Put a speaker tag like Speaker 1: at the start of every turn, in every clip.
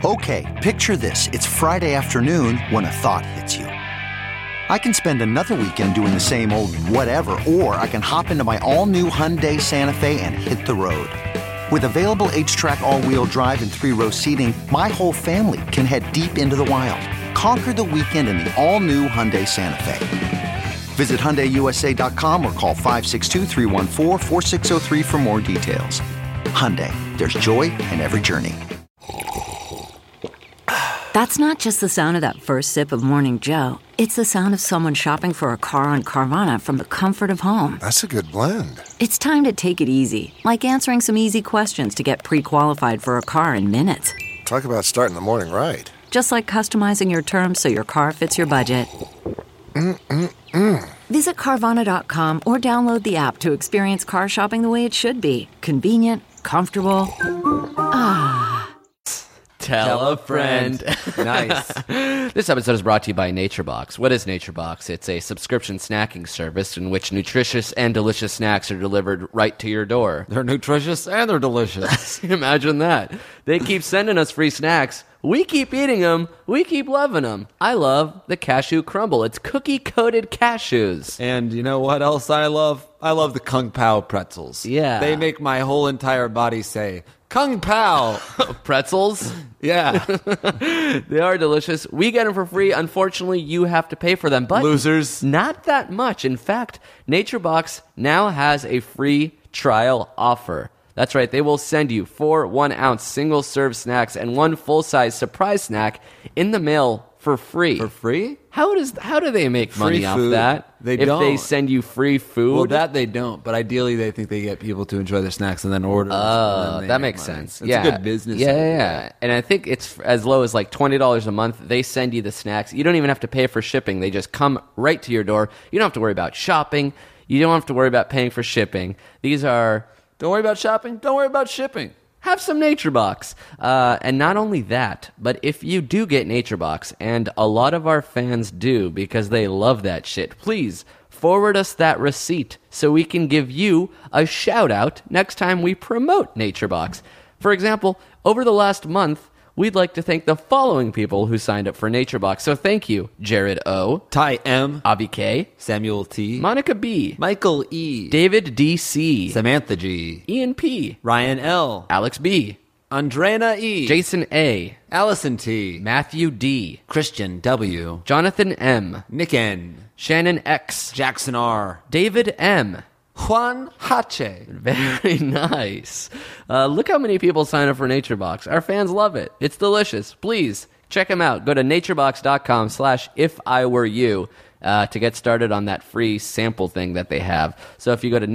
Speaker 1: Okay, picture this. It's Friday afternoon when a thought hits you. I can spend another weekend doing the same old whatever, or I can hop into my all-new Hyundai Santa Fe and hit the road. With available H-Track all-wheel drive and 3-row seating, my whole family can head deep into the wild. Conquer the weekend in the all-new Hyundai Santa Fe. Visit HyundaiUSA.com or call 562-314-4603 for more details. Hyundai, there's joy in every journey.
Speaker 2: That's not just the sound of that first sip of Morning Joe. It's the sound of someone shopping for a car on Carvana from the comfort of home.
Speaker 3: That's a good blend.
Speaker 2: It's time to take it easy, like answering some easy questions to get pre-qualified for a car in minutes.
Speaker 3: Talk about starting the morning right.
Speaker 2: Just like customizing your terms so your car fits your budget. Visit Carvana.com or download the app to experience car shopping the way it should be. Convenient, comfortable.
Speaker 4: Tell a friend.
Speaker 5: Nice.
Speaker 4: This episode is brought to you by NatureBox. What is NatureBox? It's a subscription snacking service in which nutritious and delicious snacks are delivered right to your door.
Speaker 5: They're nutritious and they're delicious.
Speaker 4: Imagine that. They keep sending us free snacks. We keep eating them. We keep loving them. I love the Cashew Crumble. It's cookie-coated cashews.
Speaker 5: And you know what else I love? I love the Kung Pao pretzels.
Speaker 4: Yeah.
Speaker 5: They make my whole entire body say, Kung Pao.
Speaker 4: Pretzels?
Speaker 5: Yeah.
Speaker 4: They are delicious. We get them for free. Unfortunately, you have to pay for them. But
Speaker 5: losers.
Speaker 4: Not that much. In fact, NatureBox now has a free trial offer. That's right. They will send you 4 1-ounce single-serve snacks and 1 full-size surprise snack in the mail for free.
Speaker 5: For free?
Speaker 4: How do they make money
Speaker 5: Free
Speaker 4: off
Speaker 5: food.
Speaker 4: that?
Speaker 5: They
Speaker 4: if
Speaker 5: don't.
Speaker 4: they send you free food?
Speaker 5: Well, that they don't. But ideally, they think they get people to enjoy their snacks and then order.
Speaker 4: Oh, that makes sense.
Speaker 5: It's
Speaker 4: yeah.
Speaker 5: a good business.
Speaker 4: Yeah. And I think it's as low as like $20 a month. They send you the snacks. You don't even have to pay for shipping. They just come right to your door. You don't have to worry about shopping. You don't have to worry about paying for shipping. These are...
Speaker 5: Don't worry about shopping. Don't worry about shipping.
Speaker 4: Have some NatureBox. And not only that, but if you do get NatureBox, and a lot of our fans do because they love that shit, please forward us that receipt so we can give you a shout out next time we promote NatureBox. For example, over the last month, we'd like to thank the following people who signed up for NatureBox. So thank you, Jared O.,
Speaker 5: Ty M.,
Speaker 4: Avi K.,
Speaker 5: Samuel T.,
Speaker 4: Monica B.,
Speaker 5: Michael E.,
Speaker 4: David D.C.,
Speaker 5: Samantha G.,
Speaker 4: Ian P.,
Speaker 5: Ryan L.,
Speaker 4: Alex B.,
Speaker 5: Andrena E.,
Speaker 4: Jason A.,
Speaker 5: Allison T.,
Speaker 4: Matthew D.,
Speaker 5: Christian W.,
Speaker 4: Jonathan M.,
Speaker 5: Nick N.,
Speaker 4: Shannon X.,
Speaker 5: Jackson R.,
Speaker 4: David M.,
Speaker 5: Juan Hache.
Speaker 4: Very nice. Look how many people sign up for NatureBox. Our fans love it. It's delicious. Please check them out. Go to naturebox.com/ifiwereyou to get started on that free sample thing that they have. So if you go to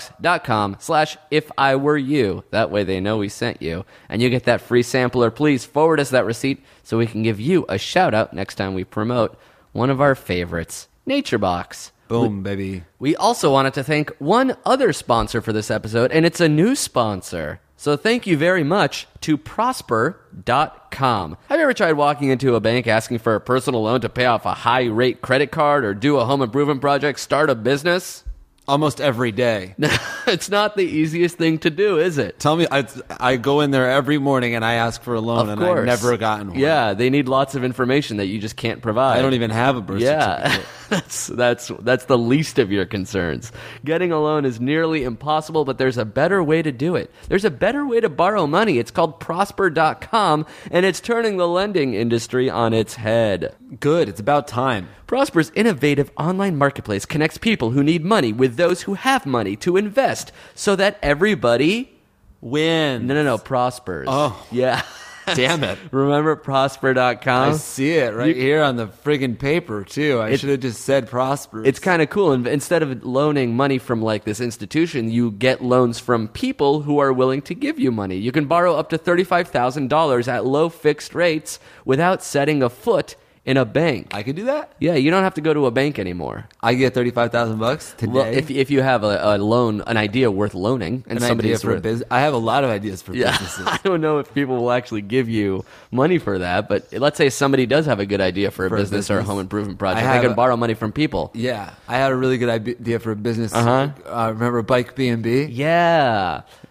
Speaker 4: naturebox.com/ifiwereyou, that way they know we sent you, and you get that free sampler. Please forward us that receipt so we can give you a shout out next time we promote one of our favorites, NatureBox.
Speaker 5: Boom, baby.
Speaker 4: We also wanted to thank one other sponsor for this episode, and it's a new sponsor. So thank you very much to Prosper.com. Have you ever tried walking into a bank asking for a personal loan to pay off a high-rate credit card or do a home improvement project, start a business?
Speaker 5: Almost every day.
Speaker 4: It's not the easiest thing to do, is it?
Speaker 5: Tell me, I go in there every morning and I ask for a loan,
Speaker 4: Of
Speaker 5: and
Speaker 4: course.
Speaker 5: I've never gotten one.
Speaker 4: Yeah, they need lots of information that you just can't provide.
Speaker 5: I don't even have a birth certificate.
Speaker 4: that's the least of your concerns. Getting a loan is nearly impossible, but there's a better way to do it. There's a better way to borrow money. It's called Prosper.com, and it's turning the lending industry on its head.
Speaker 5: Good. It's about time.
Speaker 4: Prosper's innovative online marketplace connects people who need money with those who have money to invest so that everybody
Speaker 5: Win.
Speaker 4: No, prospers.
Speaker 5: Oh.
Speaker 4: Yeah.
Speaker 5: Damn it.
Speaker 4: Remember Prosper.com?
Speaker 5: I see it right here on the friggin' paper, too. I should have just said Prosper.
Speaker 4: It's kind of cool. And instead of loaning money from like this institution, you get loans from people who are willing to give you money. You can borrow up to $35,000 at low fixed rates without setting a foot in a bank.
Speaker 5: I could do that?
Speaker 4: Yeah, you don't have to go to a bank anymore.
Speaker 5: I get $35,000 today.
Speaker 4: Well, if you have a loan, an idea worth loaning, and
Speaker 5: an idea
Speaker 4: somebody's
Speaker 5: for a business. I have a lot of ideas for businesses.
Speaker 4: I don't know if people will actually give you money for that, but let's say somebody does have a good idea for a business or a home improvement project. They can borrow money from people.
Speaker 5: Yeah, I had a really good idea for a business. Remember Bike B&B?
Speaker 4: Yeah.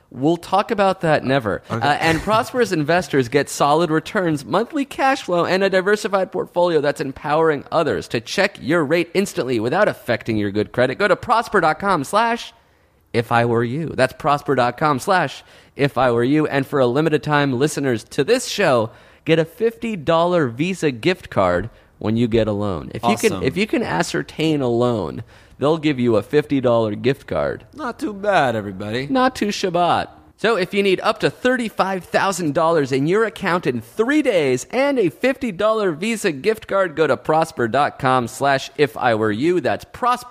Speaker 4: We'll talk about that never. And prosperous investors get solid returns, monthly cash flow, and a diversified portfolio that's empowering others. To check your rate instantly without affecting your good credit, go to prosper.com/ifIwereYou. That's prosper.com/ifIwereYou. And for a limited time, listeners to this show get a $50 Visa gift card when you get a loan. If you can ascertain a loan, they'll give you a $50 gift card.
Speaker 5: Not too bad, everybody.
Speaker 4: Not too Shabbat. So if you need up to $35,000 in your account in 3 days and a $50 Visa gift card, go to prosper.com/ifIwereYou. That's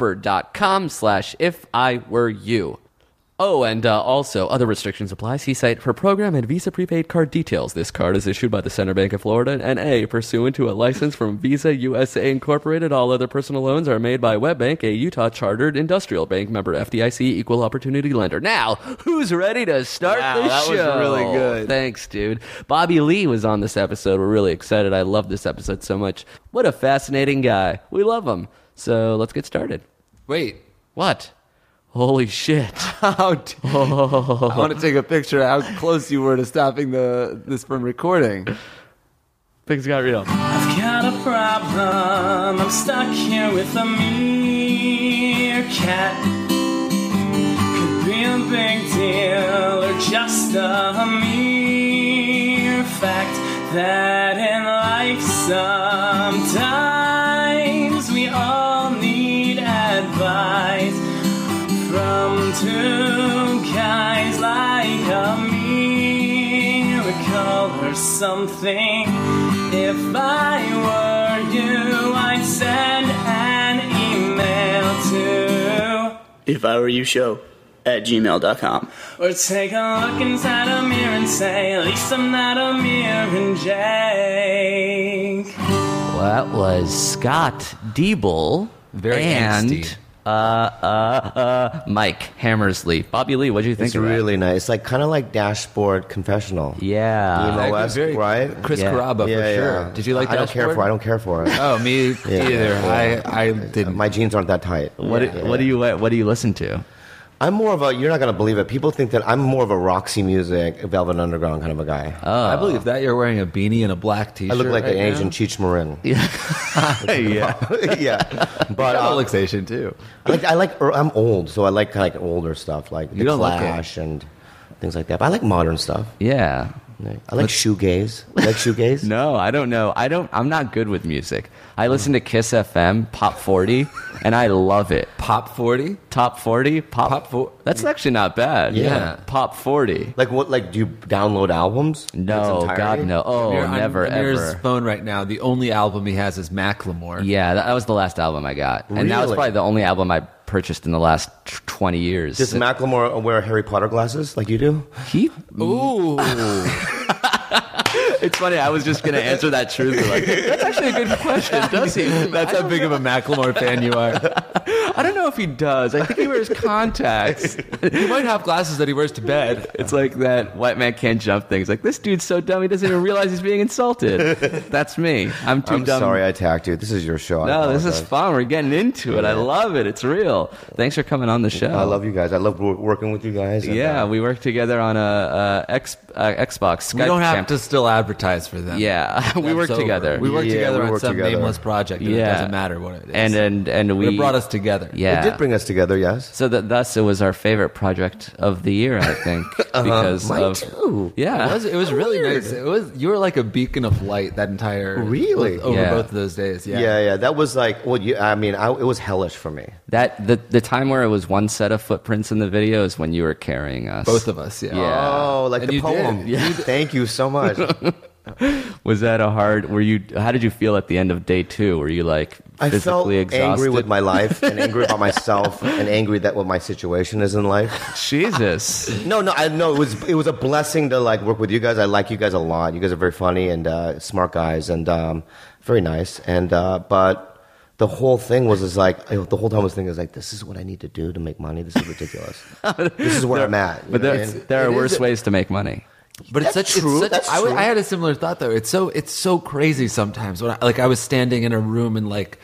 Speaker 4: prosper.com/ifIwereYou. Oh, and also, other restrictions apply. See site for program and Visa prepaid card details. This card is issued by the Center Bank of Florida and N.A. pursuant to a license from Visa USA Incorporated. All other personal loans are made by WebBank, a Utah-chartered industrial bank, member FDIC, equal opportunity lender. Now, who's ready to start the show?
Speaker 5: That was really good.
Speaker 4: Thanks, dude. Bobby Lee was on this episode. We're really excited. I love this episode so much. What a fascinating guy. We love him. So let's get started.
Speaker 5: Wait.
Speaker 4: What? Holy shit.
Speaker 5: I want to take a picture of how close you were to stopping this from recording.
Speaker 4: Things got real.
Speaker 6: I've got a problem. I'm stuck here with a meerkat. Could be a big deal or just a mere fact that in life sometimes we all need advice from two guys like a miracle or something. If I were you, I'd send an email to
Speaker 7: ifIwereYouShow@gmail.com.
Speaker 6: or take a look inside a mirror and say, at least I'm not a mirror and Jake.
Speaker 4: Well, that was Scott Diebel.
Speaker 5: Very
Speaker 4: and
Speaker 5: angsty.
Speaker 4: Mike Hammersley. Bobby Lee, what do you think
Speaker 3: It's
Speaker 4: of
Speaker 3: really nice. Like kind of like Dashboard Confessional.
Speaker 4: Yeah.
Speaker 3: Emo-esque,
Speaker 5: Very
Speaker 3: right?
Speaker 5: Chris
Speaker 4: Yeah.
Speaker 5: Carrabba, for
Speaker 3: Yeah,
Speaker 5: sure.
Speaker 3: yeah.
Speaker 5: Did you like
Speaker 3: I don't care
Speaker 5: Dashboard?
Speaker 3: for it. I don't care for it.
Speaker 5: Oh, me either.
Speaker 3: yeah.
Speaker 5: I didn't.
Speaker 3: My jeans aren't that tight.
Speaker 4: What do you listen to?
Speaker 3: I'm more of a, you're not going to believe it. People think that I'm more of a Roxy Music, Velvet Underground kind of a guy.
Speaker 5: I believe that. You're wearing a beanie and a black T-shirt.
Speaker 3: I look like
Speaker 5: right
Speaker 3: an Asian
Speaker 5: now.
Speaker 3: Cheech Marin.
Speaker 4: Yeah.
Speaker 3: Yeah. But
Speaker 5: Alex Asian too.
Speaker 3: I'm old, so I like kind of like older stuff, like The
Speaker 5: don't look
Speaker 3: Clash and things like that. But I like modern stuff.
Speaker 4: Yeah.
Speaker 3: I like shoegaze. You like shoegaze?
Speaker 4: No, I don't know. I'm not good with music. I listen to Kiss FM, Pop 40, and I love it.
Speaker 5: Pop 40?
Speaker 4: Top 40? That's actually not bad.
Speaker 3: Yeah.
Speaker 4: Pop 40.
Speaker 3: Like what? Like do you download albums? in its
Speaker 4: No,
Speaker 3: entirety?
Speaker 4: God, no. Oh,
Speaker 5: You're on
Speaker 4: never,
Speaker 5: Amir's
Speaker 4: ever.
Speaker 5: phone right now. The only album he has is Macklemore.
Speaker 4: Yeah, that was the last album I got. And that was
Speaker 3: Really?
Speaker 4: probably the only album I purchased in the last 20 years.
Speaker 3: Does Macklemore wear Harry Potter glasses like you do?
Speaker 4: He...
Speaker 5: Ooh.
Speaker 4: It's funny, I was just going to answer that truthfully. Like, that's actually a good question, does he?
Speaker 5: That's how big of a Macklemore fan you are.
Speaker 4: I don't know if he does. I think he wears contacts.
Speaker 5: He might have glasses that he wears to bed.
Speaker 4: It's like that white man can't jump thing. It's like, this dude's so dumb he doesn't even realize he's being insulted. That's me. I'm too
Speaker 3: I'm
Speaker 4: dumb.
Speaker 3: sorry I attacked you. This is your show. I
Speaker 4: No, this is
Speaker 3: apologize.
Speaker 4: fun. We're getting into it. I love it. It's real. Thanks for coming on the show.
Speaker 3: I love you guys. I love working with you guys. and,
Speaker 4: Yeah, we worked together on a Xbox Skype.
Speaker 5: We don't have
Speaker 4: camp.
Speaker 5: to still advertise for them.
Speaker 4: Yeah, we
Speaker 5: That's
Speaker 4: worked
Speaker 5: over.
Speaker 4: together.
Speaker 5: We worked
Speaker 3: Yeah,
Speaker 5: together
Speaker 3: we
Speaker 5: on
Speaker 3: worked
Speaker 5: some
Speaker 3: together.
Speaker 5: nameless project. And
Speaker 4: Yeah.
Speaker 5: It doesn't matter what it is.
Speaker 4: and we
Speaker 5: It brought us together.
Speaker 4: Yeah,
Speaker 3: It did bring us together, yes.
Speaker 4: So thus it was our favorite project of the year, I think, because
Speaker 3: Mine
Speaker 4: of
Speaker 3: too.
Speaker 4: yeah.
Speaker 5: It was really nice. You were like a beacon of light that entire
Speaker 3: Really?
Speaker 5: over
Speaker 4: Yeah.
Speaker 5: both of those days. Yeah.
Speaker 3: Yeah. That was like, well, it was hellish for me.
Speaker 4: That the time where it was one set of footprints in the video is when you were carrying us.
Speaker 5: Both of us. Yeah.
Speaker 4: Yeah.
Speaker 3: Oh, like
Speaker 5: And
Speaker 3: the
Speaker 5: you
Speaker 3: poem.
Speaker 5: did.
Speaker 3: Thank you so much.
Speaker 4: Was that a hard? Were you? How did you feel at the end of day 2? Were you like
Speaker 3: I felt
Speaker 4: physically exhausted?
Speaker 3: angry with my life and angry about myself and angry that what my situation is in life.
Speaker 4: Jesus.
Speaker 3: No, I know it was a blessing to like work with you guys. I like you guys a lot. You guys are very funny and smart guys and very nice. And but the whole thing was the whole time I was thinking this is what I need to do to make money. This is ridiculous. This is where I'm at. You
Speaker 4: But
Speaker 3: know what I mean?
Speaker 4: there are
Speaker 5: It
Speaker 4: worse
Speaker 5: is-
Speaker 4: ways to make money.
Speaker 5: But it's
Speaker 3: That's
Speaker 5: such
Speaker 3: true.
Speaker 5: It's such,
Speaker 3: That's true.
Speaker 5: I had a similar thought though. It's so crazy sometimes when I was standing in a room and like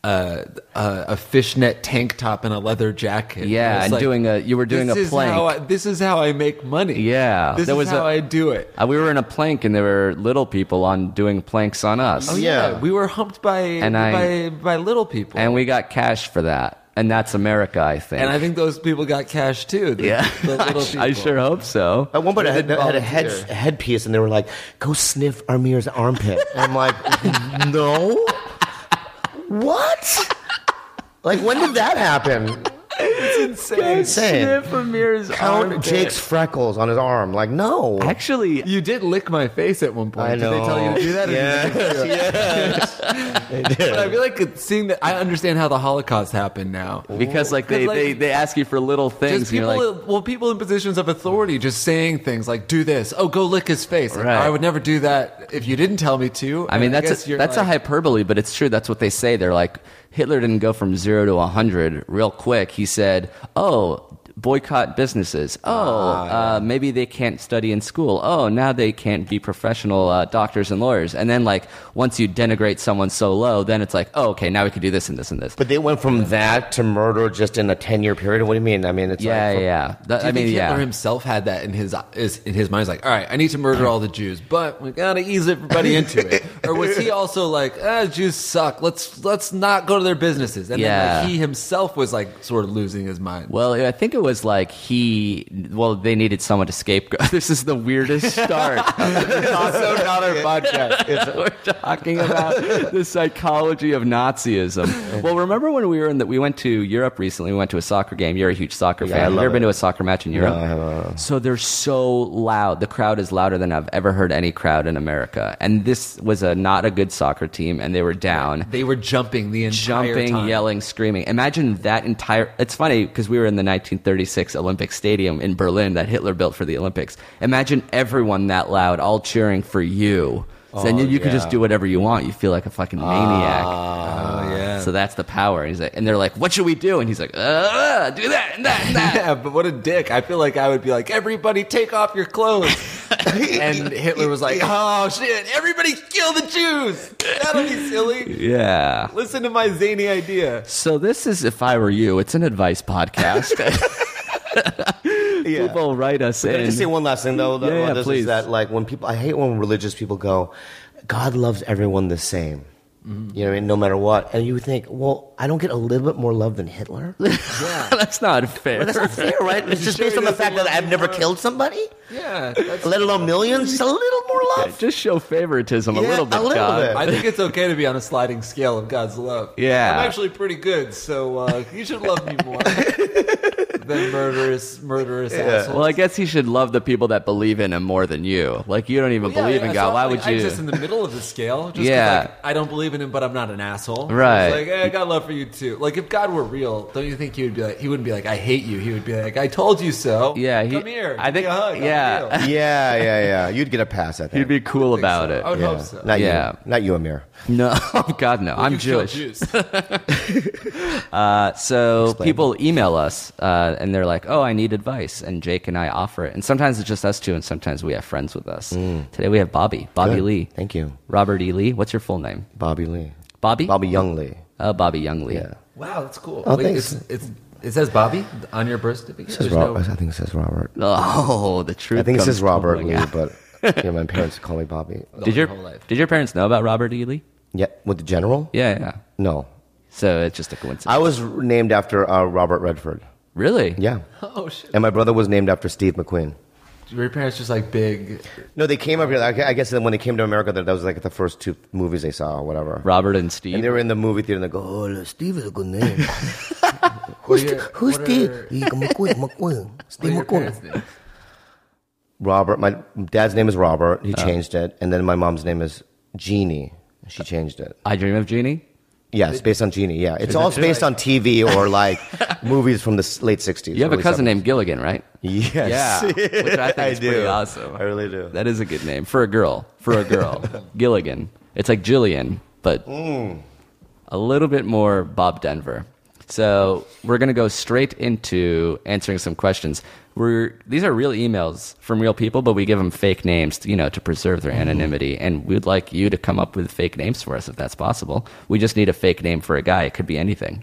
Speaker 5: a fishnet tank top and a leather jacket.
Speaker 4: Yeah, and
Speaker 5: like,
Speaker 4: you were doing a plank.
Speaker 5: This is how I make money.
Speaker 4: Yeah,
Speaker 5: this is how I do it.
Speaker 4: We were in a plank, and there were little people doing planks on us.
Speaker 5: Oh yeah, we were humped by little people,
Speaker 4: and we got cash for that. And that's America, I think.
Speaker 5: And I think those people got cash too. The little people.
Speaker 4: I sure hope so.
Speaker 3: At one point, I had a headpiece, and they were like, "Go sniff Amir's armpit." And I'm like, "No, what? Like, when did that happen?"
Speaker 5: It's insane.
Speaker 4: Sniff Amir's
Speaker 3: Count
Speaker 4: armpit.
Speaker 3: Jake's freckles on his arm. Like, no.
Speaker 4: Actually,
Speaker 5: You did lick my face at one point.
Speaker 3: I know.
Speaker 5: Did they tell you to do that?
Speaker 3: Yes. They did.
Speaker 5: But I feel like seeing that, I understand how the Holocaust happened now.
Speaker 4: because they ask you for little things.
Speaker 5: Just
Speaker 4: And you're
Speaker 5: people,
Speaker 4: like,
Speaker 5: people in positions of authority just saying things like, "Do this." Oh, go lick his face. Like,
Speaker 4: Right.
Speaker 5: I would never do that if you didn't tell me to.
Speaker 4: I mean,
Speaker 5: And
Speaker 4: that's
Speaker 5: guess
Speaker 4: a hyperbole, but it's true. That's what they say. They're like, Hitler didn't go from 0 to 100 real quick. He said, "Oh, boycott businesses. Oh, maybe they can't study in school. Oh, now they can't be professional doctors and lawyers." And then, like, once you denigrate someone so low, then it's like, "Oh, okay, now we can do this and this and this."
Speaker 3: But they went from that to murder just in a 10-year period. What do you mean? I mean, it's
Speaker 4: Yeah.
Speaker 5: Do you think Hitler himself had that in his mind? He's like, all right, I need to murder all the Jews, but we gotta ease everybody into it. Or was he also like, Jews suck. Let's not go to their businesses. And then like, he himself was like sort of losing his mind.
Speaker 4: Well, I think it was like they needed someone to scapegoat. This is the weirdest start.
Speaker 5: It's also not our podcast.
Speaker 4: We're talking about the psychology of Nazism. Well, remember when we went to Europe recently? We went to a soccer game. You're a huge soccer fan.
Speaker 3: I
Speaker 4: Have you
Speaker 3: love
Speaker 4: ever been
Speaker 3: it.
Speaker 4: to a soccer match in Europe?
Speaker 3: No, I haven't.
Speaker 4: So they're so loud. The crowd is louder than I've ever heard any crowd in America. And this was not a good soccer team, and they were down.
Speaker 5: They were jumping the entire time.
Speaker 4: Yelling, screaming. Imagine that entire... It's funny, because we were in the 1936 Olympic Stadium in Berlin that Hitler built for the Olympics. Imagine everyone that loud, all cheering for you. So then you can just do whatever you want. You feel like a fucking maniac.
Speaker 5: Oh, yeah.
Speaker 4: So that's the power. And they're like, "What should we do?" And he's like, "Do that and that and that."
Speaker 5: Yeah, but what a dick. I feel like I would be like, "Everybody take off your clothes." And Hitler was like, "Oh, shit, everybody kill the Jews." That'll be silly.
Speaker 4: Yeah.
Speaker 5: Listen to my zany idea.
Speaker 4: So this is If I Were You. It's an advice podcast. People write us
Speaker 3: Can I
Speaker 4: in.
Speaker 3: just say one last thing though?
Speaker 4: Yeah,
Speaker 3: This
Speaker 4: please.
Speaker 3: is that like I hate when religious people go, "God loves everyone the same." You know what I mean? No matter what. And you would think, well, I don't get a little bit more love than Hitler?
Speaker 4: That's not fair.
Speaker 3: That's not fair, right? It's just based on the fact that I've never killed somebody?
Speaker 5: Yeah.
Speaker 3: Let alone millions? Just a little more love.
Speaker 4: Just show favoritism a
Speaker 3: Yeah,
Speaker 4: little bit,
Speaker 3: a little
Speaker 4: God.
Speaker 3: bit.
Speaker 5: I think it's okay to be on a sliding scale of God's love.
Speaker 4: Yeah.
Speaker 5: I'm actually pretty good, so you should love me more than murderous assholes.
Speaker 4: Well, I guess he should love the people that believe in him more than you. Like, you don't even believe in God.
Speaker 5: so
Speaker 4: Why
Speaker 5: I'm
Speaker 4: would
Speaker 5: like,
Speaker 4: you?
Speaker 5: I'm just in the middle of the scale. Just 'cause,
Speaker 4: Yeah.
Speaker 5: like, I don't believe in him, but I'm not an asshole.
Speaker 4: Right.
Speaker 5: It's like, I got love for you too. Like, if God were real, don't you think he would be like? He wouldn't be like, "I hate you." He would be like, "I told you so."
Speaker 4: Yeah,
Speaker 5: come here.
Speaker 4: I
Speaker 5: give me
Speaker 4: think-
Speaker 5: a hug. I'm
Speaker 4: yeah.
Speaker 5: real.
Speaker 3: Yeah. You'd get a pass, I think.
Speaker 4: He'd be cool
Speaker 5: I think
Speaker 4: about
Speaker 5: so.
Speaker 4: it.
Speaker 5: I would
Speaker 3: Yeah.
Speaker 5: hope so.
Speaker 3: Not
Speaker 4: Yeah.
Speaker 3: you. Not you, Amir.
Speaker 4: No, God, no. I'm
Speaker 5: You kill
Speaker 4: Jewish.
Speaker 5: Jews.
Speaker 4: So people email us, and they're like, "Oh, I need advice," and Jake and I offer it. And sometimes it's just us two, and sometimes we have friends with us. Today we have Bobby
Speaker 3: Good.
Speaker 4: Lee.
Speaker 3: Thank you.
Speaker 4: Robert E. Lee. What's your full name?
Speaker 3: Bobby Lee.
Speaker 4: Bobby?
Speaker 3: Bobby Young Lee.
Speaker 4: Bobby Young Lee.
Speaker 3: Yeah.
Speaker 5: Wow, that's cool.
Speaker 3: Oh,
Speaker 5: Wait,
Speaker 3: thanks.
Speaker 5: it says Bobby on your birth certificate.
Speaker 3: It says
Speaker 5: There's no-
Speaker 3: I think it says Robert.
Speaker 4: Oh, the truth.
Speaker 3: I think it
Speaker 4: comes
Speaker 3: says Robert
Speaker 4: tumbling
Speaker 3: Lee,
Speaker 4: out.
Speaker 3: but my parents call me Bobby.
Speaker 4: Did
Speaker 5: whole life.
Speaker 4: your parents know about Robert E. Lee?
Speaker 3: Yeah, with the general?
Speaker 4: Yeah.
Speaker 3: No.
Speaker 4: So it's just a coincidence.
Speaker 3: I was named after Robert Redford.
Speaker 4: Really?
Speaker 3: Yeah.
Speaker 5: Oh shit!
Speaker 3: And my brother was named after Steve McQueen.
Speaker 5: Were your parents just like big?
Speaker 3: No, they came up here. I guess when they came to America, that was like the first two movies they saw or whatever.
Speaker 4: Robert and Steve.
Speaker 3: And they were in the movie theater and they go, "Oh, Steve is a good name."
Speaker 5: Who's
Speaker 3: Who's Steve? McQueen. Steve McQueen. Robert. My dad's name is Robert. He changed it. And then my mom's name is Jeannie. She changed it.
Speaker 4: I Dream of Jeannie?
Speaker 3: Yes, based on Jeannie. Yeah, it's all based on TV or like movies from the late '60s.
Speaker 4: You have a
Speaker 3: early
Speaker 4: cousin
Speaker 3: 70s.
Speaker 4: named Gilligan, right?
Speaker 3: Yes.
Speaker 4: Yeah, which I think is
Speaker 3: do.
Speaker 4: pretty awesome.
Speaker 3: I really do.
Speaker 4: That is a good name for a girl. Gilligan. It's like Jillian, but a little bit more Bob Denver. So we're going to go straight into answering some questions. These are real emails from real people, but we give them fake names, to preserve their anonymity. And we'd like you to come up with fake names for us if that's possible. We just need a fake name for a guy. It could be anything.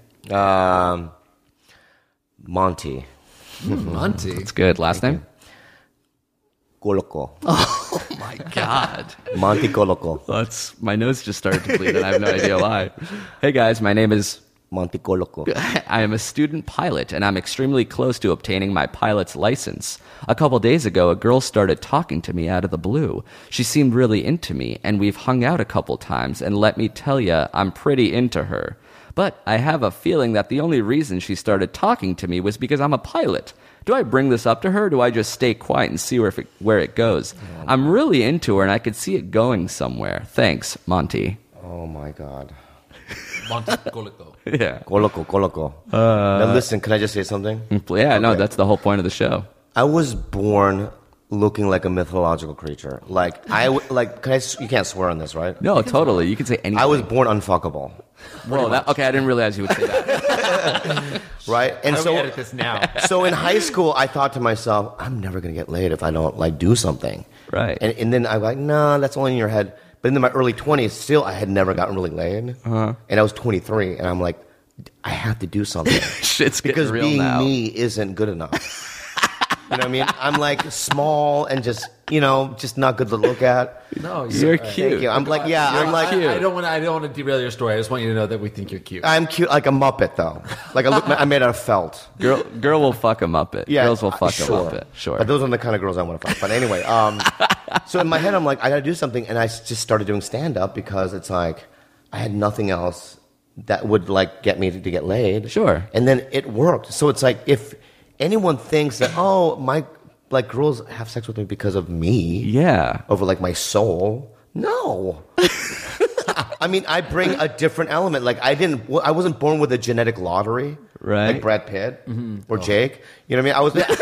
Speaker 3: Monty.
Speaker 5: Monty.
Speaker 4: It's good. Last name?
Speaker 3: Coloco.
Speaker 4: Oh my God.
Speaker 3: Monty Coloco.
Speaker 4: My nose just started to bleed and I have no idea why. Hey guys, my name is
Speaker 3: Monty Coloco.
Speaker 4: I am a student pilot, and I'm extremely close to obtaining my pilot's license. A couple days ago, a girl started talking to me out of the blue. She seemed really into me, and we've hung out a couple times, and let me tell you, I'm pretty into her. But I have a feeling that the only reason she started talking to me was because I'm a pilot. Do I bring this up to her, or do I just stay quiet and see where it goes? I'm really into her, and I could see it going somewhere. Thanks, Monty.
Speaker 3: Oh, my God.
Speaker 5: Monty Coloco.
Speaker 4: Yeah.
Speaker 3: Coloco. Now, listen, can I just say something?
Speaker 4: Yeah, no, that's the whole point of the show.
Speaker 3: I was born looking like a mythological creature. You can't swear on this, right?
Speaker 4: No, totally. You can say anything.
Speaker 3: I was born unfuckable.
Speaker 4: Well, okay, I didn't realize you would say that.
Speaker 3: Right? And
Speaker 5: How do we edit this now?
Speaker 3: So in high school, I thought to myself, I'm never going to get laid if I don't, do something.
Speaker 4: Right.
Speaker 3: And then I'm like, nah, that's only in your head. But in my early 20s, still, I had never gotten really laid. And I was 23, and I'm like, I have to do something.
Speaker 4: Shit's getting
Speaker 3: because
Speaker 4: real
Speaker 3: being
Speaker 4: now.
Speaker 3: me isn't good enough. You know what I mean? I'm like small and just not good to look at.
Speaker 5: No,
Speaker 4: you're
Speaker 3: Thank
Speaker 4: cute.
Speaker 3: you. I'm like, yeah, I'm like,
Speaker 5: I don't want to derail your story. I just want you to know that we think you're cute.
Speaker 3: I'm cute like a Muppet, though. Like I'm made out of felt.
Speaker 4: Girl will fuck a Muppet.
Speaker 3: Yeah,
Speaker 4: Girls will fuck a
Speaker 3: sure.
Speaker 4: Muppet. Sure.
Speaker 3: But those are the kind of girls I want to fuck. But anyway, so in my head, I'm like, I got to do something. And I just started doing stand-up because it's like I had nothing else that would get me to get laid.
Speaker 4: Sure.
Speaker 3: And then it worked. So it's like if anyone thinks that, girls have sex with me because of me.
Speaker 4: Yeah.
Speaker 3: Over my soul. No. I mean, I bring a different element. I wasn't born with a genetic lottery.
Speaker 4: Right.
Speaker 3: Like Brad Pitt or Jake. You know what I mean?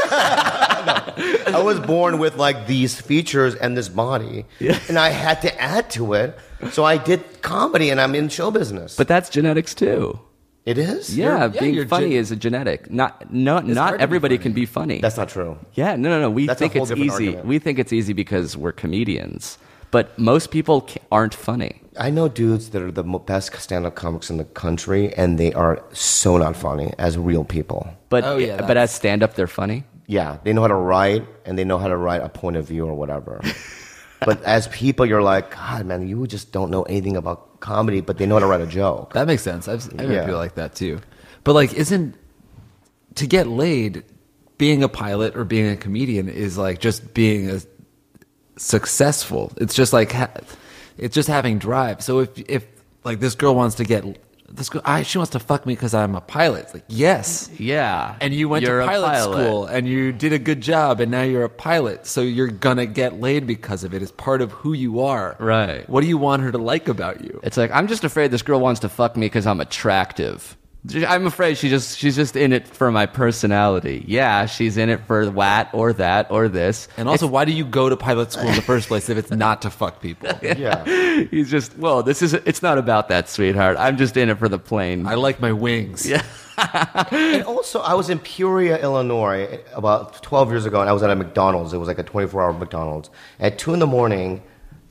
Speaker 3: I was born with these features and this body.
Speaker 4: Yeah.
Speaker 3: And I had to add to it. So I did comedy and I'm in show business.
Speaker 4: But that's genetics too.
Speaker 3: It is?
Speaker 4: Yeah, being funny is a genetic. Not everybody can be funny.
Speaker 3: That's not true.
Speaker 4: Yeah, no. We
Speaker 3: That's
Speaker 4: think
Speaker 3: a whole
Speaker 4: it's
Speaker 3: different
Speaker 4: easy.
Speaker 3: argument.
Speaker 4: We think it's easy because we're comedians. But most people aren't funny.
Speaker 3: I know dudes that are the best stand-up comics in the country, and they are so not funny as real people.
Speaker 4: But but as stand-up, they're funny.
Speaker 3: Yeah, they know how to write, and they know how to write a point of view or whatever. But as people, you're like, God, man, you just don't know anything about comedy, but they know how to write a joke.
Speaker 5: That makes sense. I've met people like that too. But isn't to get laid, being a pilot or being a comedian is just being a successful. It's just it's just having drive. So if this girl wants to get this girl, she wants to fuck me because I'm a pilot. It's yes,
Speaker 4: yeah.
Speaker 5: And you went to pilot school and you did a good job, and now you're a pilot. So you're gonna get laid because of it. It's part of who you are.
Speaker 4: Right.
Speaker 5: What do you want her to like about you?
Speaker 4: It's I'm just afraid this girl wants to fuck me because I'm attractive. I'm afraid she's just in it for my personality. Yeah, she's in it for that or this.
Speaker 5: And also, why do you go to pilot school in the first place if it's not to fuck people?
Speaker 3: Yeah.
Speaker 4: He's just, it's not about that, sweetheart. I'm just in it for the plane.
Speaker 5: I like my wings.
Speaker 4: Yeah.
Speaker 3: And also, I was in Peoria, Illinois about 12 years ago, and I was at a McDonald's. It was a 24-hour McDonald's. At 2 in the morning,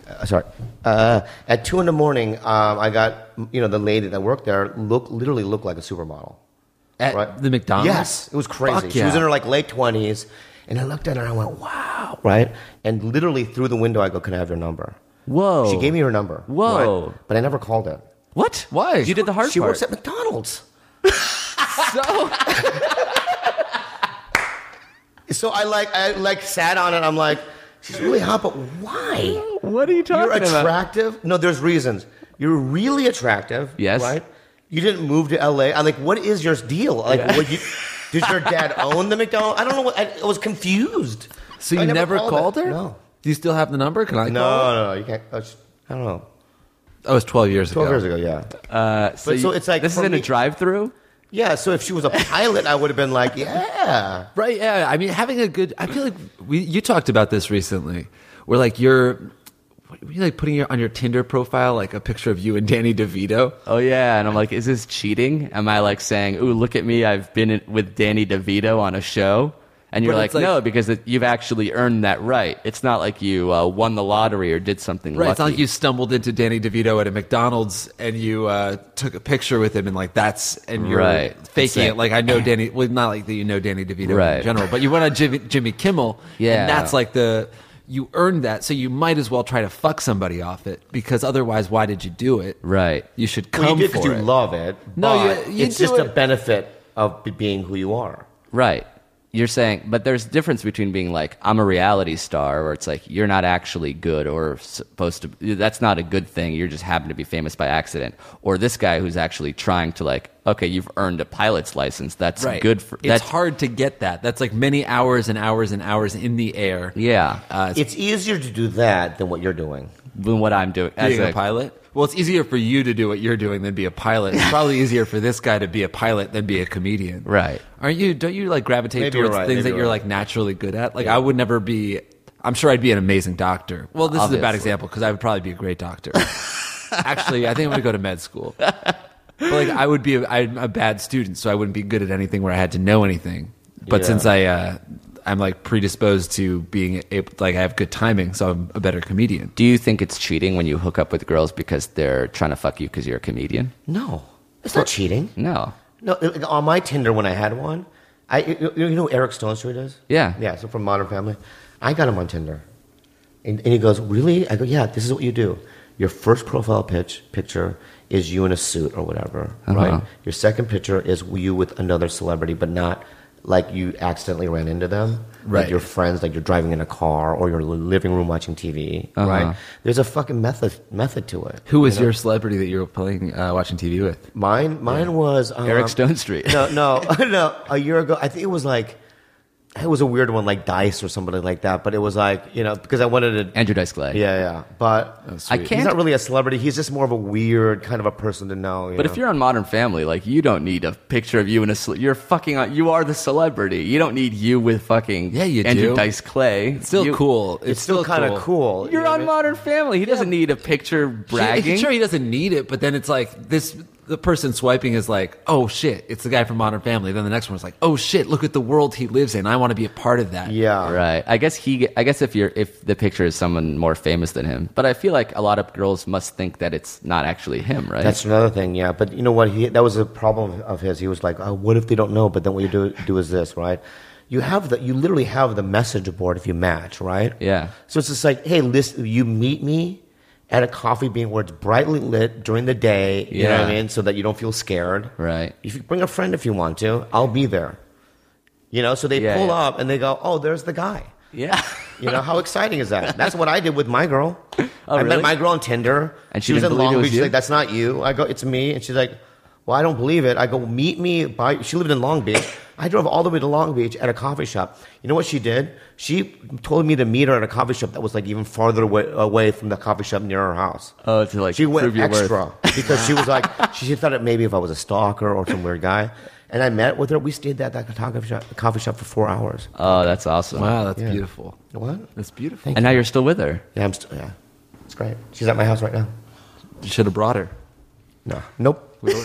Speaker 3: at 2 in the morning, I got, the lady that worked there literally looked like a supermodel.
Speaker 5: At the McDonald's?
Speaker 3: Yes, it was crazy.
Speaker 5: Fuck yeah.
Speaker 3: She was in her late 20s, and I looked at her and I went, wow, right? And literally through the window, I go, can I have your number?
Speaker 4: Whoa.
Speaker 3: She gave me her number.
Speaker 4: Whoa.
Speaker 3: Right? But I never called it.
Speaker 4: What?
Speaker 5: Why?
Speaker 4: You did the hard
Speaker 3: She
Speaker 4: part.
Speaker 3: works at McDonald's. So I sat on it. I'm like, she's really hot, but why?
Speaker 4: What are you talking
Speaker 3: You're
Speaker 4: about?
Speaker 3: attractive? No, there's reasons. You're really attractive.
Speaker 4: Yes.
Speaker 3: Right? You didn't move to LA. I'm like, what is your deal? Did your dad own the McDonald's? I don't know. I was confused.
Speaker 5: So you
Speaker 3: I
Speaker 5: never called
Speaker 3: it.
Speaker 5: her?
Speaker 3: No.
Speaker 5: Do you still have the number? Can I call her?
Speaker 3: No, you can't. I don't know.
Speaker 5: That was 12 years
Speaker 3: 12
Speaker 5: ago.
Speaker 3: years ago, yeah.
Speaker 4: So
Speaker 3: it's like
Speaker 4: this is
Speaker 3: for
Speaker 4: in a
Speaker 3: me-
Speaker 4: drive-through?
Speaker 3: Yeah, so if she was a pilot, I would have been like, yeah.
Speaker 5: Right, yeah. I mean, having a good... I feel like you talked about this recently, where were you like putting on your Tinder profile like a picture of you and Danny DeVito?
Speaker 4: Oh yeah, and I'm like, is this cheating? Am I like saying, "Ooh, look at me, I've been with Danny DeVito on a show"? And you're like, no, because you've actually earned that right. It's not like you won the lottery or did something lucky.
Speaker 5: It's not like you stumbled into Danny DeVito at a McDonald's and you took a picture with him and like you're faking it. Like I know Danny. Well, not like that you know Danny DeVito in general, but you went on Jimmy Kimmel, and that's like you earned that, so you might as well try to fuck somebody off it, because otherwise, why did you do it?
Speaker 4: Right.
Speaker 5: You should come
Speaker 3: you did
Speaker 5: for it.
Speaker 3: because you love it.
Speaker 5: No,
Speaker 3: it's just a benefit of being who you are.
Speaker 4: Right. You're saying, but there's a difference between being like, I'm a reality star, where it's like, you're not actually good or supposed to, that's not a good thing. You just happen to be famous by accident. Or this guy who's actually trying to like, okay, you've earned a pilot's license. That's good for,
Speaker 5: it's hard to get that. That's like many hours and hours and hours in the air.
Speaker 4: Yeah.
Speaker 3: It's easier to do that than what you're doing.
Speaker 4: Than what I'm doing.
Speaker 5: Being a pilot? Well, it's easier for you to do what you're doing than be a pilot. It's probably easier for this guy to be a pilot than be a comedian.
Speaker 4: Right.
Speaker 5: Don't you like gravitate towards things that you're like naturally good at? Like I would never be, I'm sure I'd be an amazing doctor. Well, this is a bad example because I would probably be a great doctor. Actually, I think I'm going to go to med school. But like I'm a bad student, so I wouldn't be good at anything where I had to know anything. But since I'm like predisposed to being able, like I have good timing, so I'm a better comedian.
Speaker 4: Do you think it's cheating when you hook up with girls because they're trying to fuck you because you're a comedian?
Speaker 3: No, it's not cheating.
Speaker 4: No.
Speaker 3: On my Tinder when I had one, you know who Eric Stone Street is?
Speaker 4: Yeah.
Speaker 3: Yeah, so from Modern Family. I got him on Tinder. And he goes, really? I go, yeah, this is what you do. Your first profile picture is you in a suit or whatever, right? Your second picture is you with another celebrity, but not like you accidentally ran into them.
Speaker 5: Right.
Speaker 3: Like your friends, like you're driving in a car or you're in the living room watching TV, right? There's a fucking method to it.
Speaker 5: Who was your celebrity that you were watching TV with?
Speaker 3: Mine was...
Speaker 4: Eric Stone Street.
Speaker 3: No. A year ago, I think it was like... It was a weird one, like Dice or somebody like that. But it was like, because I wanted to...
Speaker 4: Andrew Dice Clay.
Speaker 3: Yeah. But he's not really a celebrity. He's just more of a weird kind of a person to know.
Speaker 4: But if you're on Modern Family, like, you don't need a picture of you in you're fucking... You are the celebrity. You don't need you with fucking Andrew Dice Clay.
Speaker 5: It's still cool.
Speaker 3: It's still kind of cool.
Speaker 4: You're on Modern Family. He doesn't need a picture bragging.
Speaker 5: Sure, he doesn't need it, but then it's like this... The person swiping is like, oh shit, it's the guy from Modern Family. Then the next one's like, oh shit, look at the world he lives in. I want to be a part of that.
Speaker 3: Yeah,
Speaker 4: right. I guess if the picture is someone more famous than him, but I feel like a lot of girls must think that it's not actually him, right?
Speaker 3: That's another thing. Yeah, but you know what? That was a problem of his. He was like, oh, what if they don't know? But then what you do is this, right? You literally have the message board if you match, right?
Speaker 4: Yeah.
Speaker 3: So it's just like, hey, listen, you meet me at a coffee bean where it's brightly lit during the day, you know what I mean? So that you don't feel scared.
Speaker 4: Right.
Speaker 3: If you bring a friend if you want to, I'll be there. So they pull up and they go, oh, there's the guy.
Speaker 4: Yeah.
Speaker 3: How exciting is that? That's what I did with my girl. I met my girl on Tinder.
Speaker 4: And she
Speaker 3: was
Speaker 4: didn't
Speaker 3: in
Speaker 4: believe
Speaker 3: Long
Speaker 4: it was
Speaker 3: Beach. She's
Speaker 4: you?
Speaker 3: like, that's not you. I go, it's me. And she's like, well, I don't believe it. I go, meet me she lived in Long Beach. I drove all the way to Long Beach at a coffee shop. You know what she did? She told me to meet her at a coffee shop that was like even farther away from the coffee shop near her house.
Speaker 4: Oh, to like
Speaker 3: she went
Speaker 4: prove your
Speaker 3: extra
Speaker 4: worth.
Speaker 3: because she was like, she thought it maybe if I was a stalker or some weird guy. And I met with her. We stayed at that coffee shop for 4 hours.
Speaker 4: Oh, that's awesome.
Speaker 5: Wow, that's beautiful.
Speaker 3: What?
Speaker 5: That's beautiful.
Speaker 4: And now you're still with her.
Speaker 3: Yeah, it's great. She's at my house right now.
Speaker 5: You should have brought her.
Speaker 3: No. Nope.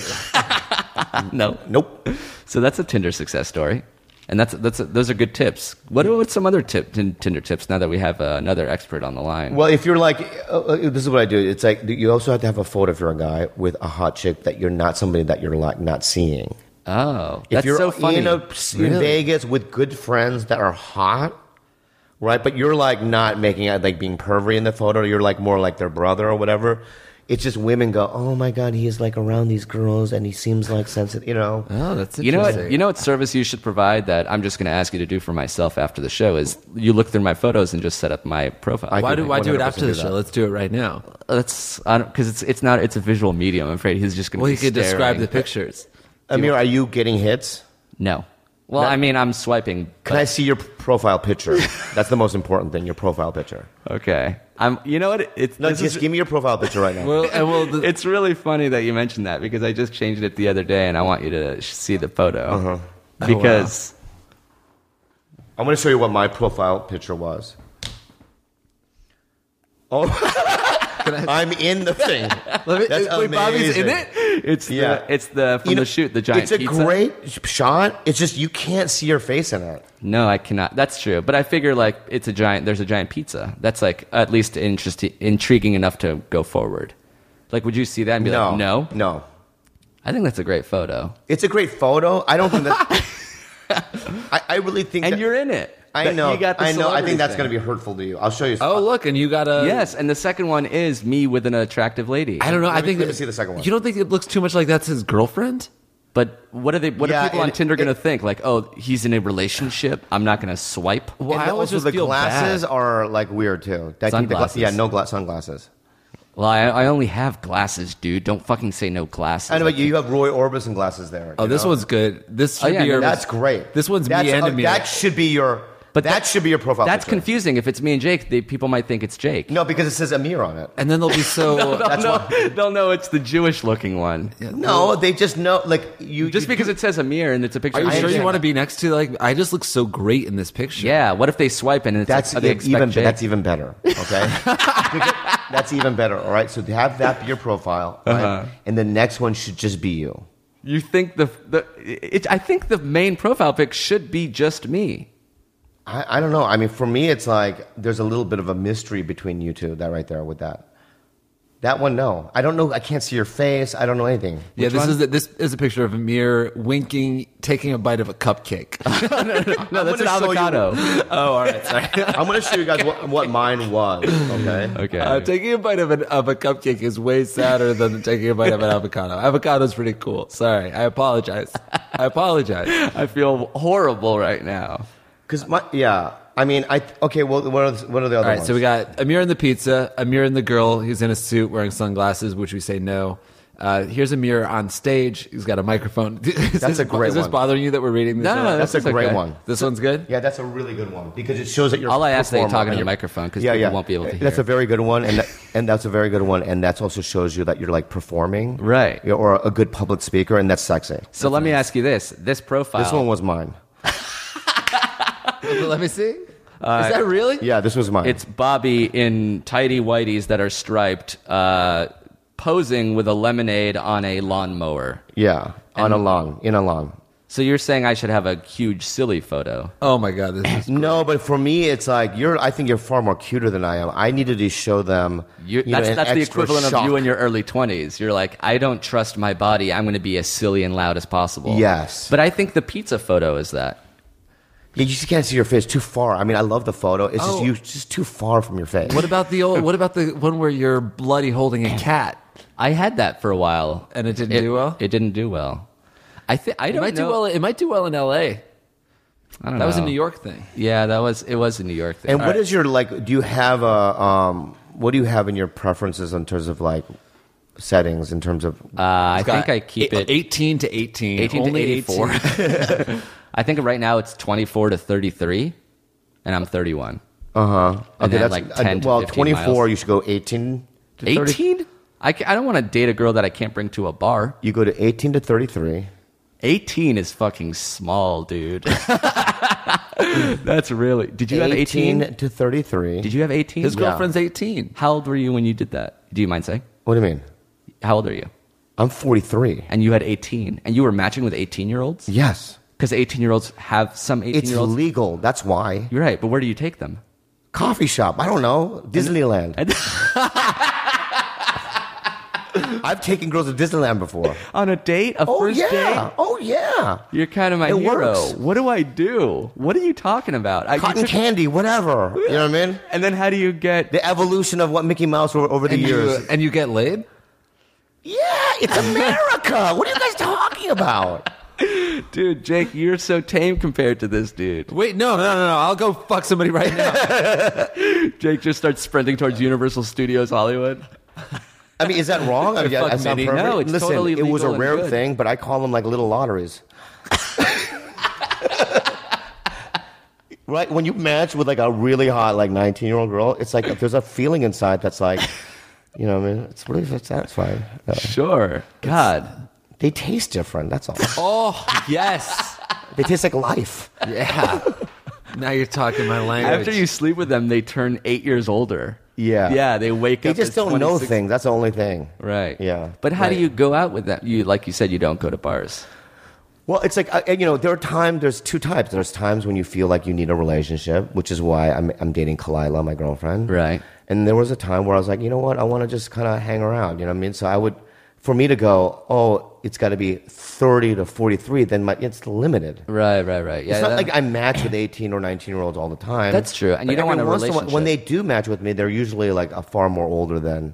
Speaker 4: No.
Speaker 3: Nope.
Speaker 4: So that's a Tinder success story. And those are good tips. What's some other Tinder tips now that we have another expert on the line?
Speaker 3: Well, if you're like, this is what I do. It's like you also have to have a photo if you're a guy with a hot chick that you're not somebody that you're like not seeing.
Speaker 4: Oh,
Speaker 3: if
Speaker 4: that's
Speaker 3: you're
Speaker 4: so funny.
Speaker 3: in Vegas with good friends that are hot, right? But you're like not making it like being pervy in the photo. You're like more like their brother or whatever. It's just women go, oh my God, he is like around these girls and he seems like sensitive,
Speaker 5: Oh, that's
Speaker 4: You
Speaker 5: interesting.
Speaker 4: know what service you should provide that I'm just going to ask you to do for myself after the show is you look through my photos and just set up my profile.
Speaker 5: Why do it after the
Speaker 3: do
Speaker 5: show?
Speaker 3: that.
Speaker 5: Let's do it right now.
Speaker 4: Because it's a visual medium. I'm afraid he's just going to
Speaker 5: Well,
Speaker 4: be
Speaker 5: you could describe
Speaker 4: staring.
Speaker 5: the pictures.
Speaker 3: Amir, are you getting hits?
Speaker 4: No. Well, I mean, I'm swiping.
Speaker 3: Can I see your profile picture? That's the most important thing, your profile picture.
Speaker 4: Okay. You know what?
Speaker 3: Just give me your profile picture right now.
Speaker 4: It's really funny that you mentioned that because I just changed it the other day and I want you to see the photo. Because
Speaker 3: I'm going to show you what my profile picture was. Oh. I'm in the thing. That's
Speaker 5: wait, Bobby's in
Speaker 3: amazing.
Speaker 5: it?
Speaker 4: It's
Speaker 3: Yeah.
Speaker 4: from the shoot, the giant
Speaker 3: It's a
Speaker 4: pizza.
Speaker 3: great shot. It's just you can't see your face in it.
Speaker 4: No, I cannot. That's true. But I figure like there's a giant pizza. That's like at least intriguing enough to go forward. Like, would you see that and be like, no?
Speaker 3: No.
Speaker 4: I think that's a great photo.
Speaker 3: It's a great photo. I don't think that. I really think.
Speaker 4: And
Speaker 3: that,
Speaker 4: you're in it.
Speaker 3: I know.
Speaker 4: You got the
Speaker 3: I know. I
Speaker 4: celebrity
Speaker 3: think that's
Speaker 4: thing.
Speaker 3: going to be hurtful to you. I'll show you.
Speaker 5: Oh, look, and you got a...
Speaker 4: Yes, and the second one is me with an attractive lady.
Speaker 5: I don't know. I think
Speaker 3: let me see the second one.
Speaker 5: You don't think it looks too much like that's his girlfriend?
Speaker 4: But what are people on
Speaker 3: and
Speaker 4: Tinder going to think? Like, oh, he's in a relationship. I'm not going to swipe.
Speaker 5: Well,
Speaker 3: And
Speaker 5: I always
Speaker 3: also
Speaker 5: just
Speaker 3: the
Speaker 5: feel
Speaker 3: glasses
Speaker 5: bad.
Speaker 3: are like weird too. I think
Speaker 4: Sunglasses.
Speaker 3: no sunglasses.
Speaker 4: Well, I only have glasses, dude. Don't fucking say no glasses.
Speaker 3: I know, but you have Roy Orbison glasses there.
Speaker 5: Oh,
Speaker 3: you
Speaker 5: this
Speaker 3: know?
Speaker 5: one's good. This should
Speaker 4: yeah,
Speaker 5: be your...
Speaker 3: That's great.
Speaker 5: This one's
Speaker 3: that's,
Speaker 5: me and Amir.
Speaker 3: That should be your.
Speaker 4: But
Speaker 3: that should be your profile.
Speaker 4: That's
Speaker 3: picture.
Speaker 4: confusing. If it's me and Jake, people might think it's Jake.
Speaker 3: No, because it says Amir on it.
Speaker 5: And then they'll be so...
Speaker 4: They'll know it's the Jewish-looking one.
Speaker 3: No, they just know. Like you,
Speaker 4: Just because it says Amir and it's a picture.
Speaker 5: Are you
Speaker 4: of
Speaker 5: sure you
Speaker 4: Jake.
Speaker 5: want to be next to, like... I just look so great in this picture.
Speaker 4: Yeah. What if they swipe and it's
Speaker 3: That's
Speaker 4: like, oh, they expect
Speaker 3: even.
Speaker 4: Jake?
Speaker 3: That's even better. Okay, that's even better. All right, so have that be your profile, right? And the next one should just be you.
Speaker 4: You think I think the main profile pic should be just me.
Speaker 3: I don't know. I mean, for me, it's like there's a little bit of a mystery between you two. That right there with that. That one, no. I don't know. I can't see your face. I don't know anything.
Speaker 5: Yeah, this is a picture of Amir winking, taking a bite of a cupcake.
Speaker 4: No, that's an
Speaker 3: gonna show you-
Speaker 4: avocado.
Speaker 5: Oh, all right, sorry.
Speaker 3: I'm going to show you guys what mine was. Okay.
Speaker 4: Okay.
Speaker 5: Taking a bite of a cupcake is way sadder than taking a bite of an avocado. Avocado's pretty cool. Sorry, I apologize.
Speaker 4: I feel horrible right now.
Speaker 3: Because I mean, okay. Well, what are the other
Speaker 5: All right,
Speaker 3: ones?
Speaker 5: so we got Amir and the pizza, Amir and the girl. He's in a suit wearing sunglasses, which we say no. Here's Amir on stage. He's got a microphone.
Speaker 3: That's a great
Speaker 5: Is this
Speaker 3: one.
Speaker 5: bothing you that we're reading this?
Speaker 4: No,
Speaker 5: out?
Speaker 3: that's a
Speaker 4: That's
Speaker 3: great
Speaker 4: okay.
Speaker 3: one.
Speaker 5: This one's good?
Speaker 3: Yeah, that's a really good one because it shows that you're.
Speaker 4: All I ask that you
Speaker 3: performer
Speaker 4: talk into
Speaker 3: and
Speaker 4: the
Speaker 3: you're-
Speaker 4: microphone because people won't be able to hear.
Speaker 3: That's a very good one, and that's a very good one, and that also shows you that you're like performing,
Speaker 4: Right.
Speaker 3: Or a good public speaker, and that's sexy.
Speaker 4: So let me ask you this: this profile.
Speaker 3: This one was mine.
Speaker 5: Let me see. Is that really?
Speaker 3: Yeah, this was mine.
Speaker 4: It's Bobby in tidy whities that are striped, posing with a lemonade on a lawnmower.
Speaker 3: in a lawn.
Speaker 4: So you're saying I should have a huge silly photo?
Speaker 5: Oh my god, this is
Speaker 3: No, but for me, it's like I think you're far more cuter than I am. I needed to show them.
Speaker 4: That's
Speaker 3: an
Speaker 4: the
Speaker 3: extra
Speaker 4: equivalent
Speaker 3: shock.
Speaker 4: of you in your early 20s. You're like, I don't trust my body. I'm going to be as silly and loud as possible.
Speaker 3: Yes.
Speaker 4: But I think the pizza photo is that.
Speaker 3: Yeah, you just can't see your face too far. I mean, I love the photo. It's
Speaker 5: Oh.
Speaker 3: just too far from your face.
Speaker 5: What about the one where you're bloody holding a cat?
Speaker 4: I had that for a while.
Speaker 5: And it didn't do well?
Speaker 4: It didn't do well. I don't
Speaker 5: It might
Speaker 4: know.
Speaker 5: do well. It might do well in L.A.
Speaker 4: I don't know.
Speaker 5: That was a New York thing.
Speaker 4: Yeah, it was a New York thing.
Speaker 3: And what is your like? Do you have what do you have in your preferences in terms of like settings? In terms of
Speaker 4: I think I keep it
Speaker 5: 18 to 18.
Speaker 4: 18 to
Speaker 5: only
Speaker 4: 84.
Speaker 5: 18.
Speaker 4: I think right now it's 24 to 33, and I'm 31.
Speaker 3: And
Speaker 4: then,
Speaker 3: that's
Speaker 4: like, 10 to 15
Speaker 3: 24.
Speaker 4: miles.
Speaker 3: You should go 18 to 30.
Speaker 4: 18? I don't want to date a girl that I can't bring to a bar.
Speaker 3: You go to 18 to 33.
Speaker 4: 18 is fucking small, dude. That's really. Did you have 18?
Speaker 3: to 33.
Speaker 4: Did you have 18?
Speaker 5: His girlfriend's 18.
Speaker 4: How old were you when you did that? Do you mind saying?
Speaker 3: What do you mean?
Speaker 4: How old are you?
Speaker 3: I'm 43.
Speaker 4: And you had 18, and you were matching with 18-year-olds?
Speaker 3: Yes,
Speaker 4: Because 18-year-olds have some
Speaker 3: it's
Speaker 4: 18-year-olds.
Speaker 3: legal. That's why.
Speaker 4: You're right, but where do you take them?
Speaker 3: Coffee shop. I don't know. Disneyland. I've taken girls to Disneyland before.
Speaker 4: On a date? A
Speaker 3: Oh
Speaker 4: first
Speaker 3: yeah.
Speaker 4: date?
Speaker 3: Oh yeah.
Speaker 4: You're kind of my
Speaker 3: It
Speaker 4: hero.
Speaker 3: works.
Speaker 4: What do I do? What are you talking about? You
Speaker 3: Cotton
Speaker 4: took-
Speaker 3: candy, whatever. You know what I mean?
Speaker 4: And then how do you get...
Speaker 3: The evolution of what Mickey Mouse over the years.
Speaker 5: And you get laid?
Speaker 3: Yeah, it's America. What are you guys talking about?
Speaker 4: Dude, Jake, you're so tame compared to this dude.
Speaker 5: Wait, no. I'll go fuck somebody right now.
Speaker 4: Jake just starts sprinting towards Universal Studios Hollywood.
Speaker 3: I mean, is that wrong? I mean,
Speaker 4: Fuck
Speaker 3: I sound
Speaker 4: Minnie.
Speaker 3: perfect.
Speaker 4: No, it's
Speaker 3: Listen,
Speaker 4: totally
Speaker 3: it was a
Speaker 4: legal and
Speaker 3: rare
Speaker 4: good.
Speaker 3: thing, but I call them like little lotteries. Right? When you match with like a really hot like 19-year-old girl, it's like there's a feeling inside that's like, you know what I mean? It's really satisfying.
Speaker 4: Sure. God.
Speaker 3: They taste different, that's all.
Speaker 5: Oh, yes.
Speaker 3: They taste like life.
Speaker 5: Yeah. Now you're talking my language.
Speaker 4: After you sleep with them, they turn 8 years older. Yeah, they wake
Speaker 3: They
Speaker 4: up.
Speaker 3: just
Speaker 4: as
Speaker 3: don't know
Speaker 4: 26
Speaker 3: things. That's the only thing.
Speaker 4: Right.
Speaker 3: Yeah.
Speaker 4: But how do
Speaker 5: Right.
Speaker 4: you go out with that? Like you said, you don't go to bars.
Speaker 3: Well, it's like, there's two types. There's times when you feel like you need a relationship, which is why I'm dating Kalila, my girlfriend.
Speaker 4: Right.
Speaker 3: And there was a time where I was like, you know what? I want to just kind of hang around. You know what I mean? So for me to go, oh, it's got to be 30 to 43, then it's limited.
Speaker 4: Right. Yeah,
Speaker 3: It's not like I match with 18 or 19-year-olds all the time.
Speaker 4: That's true. And you
Speaker 3: But
Speaker 4: don't want a
Speaker 3: every once in while,
Speaker 4: relationship.
Speaker 3: when they do match with me, they're usually like a far more older than,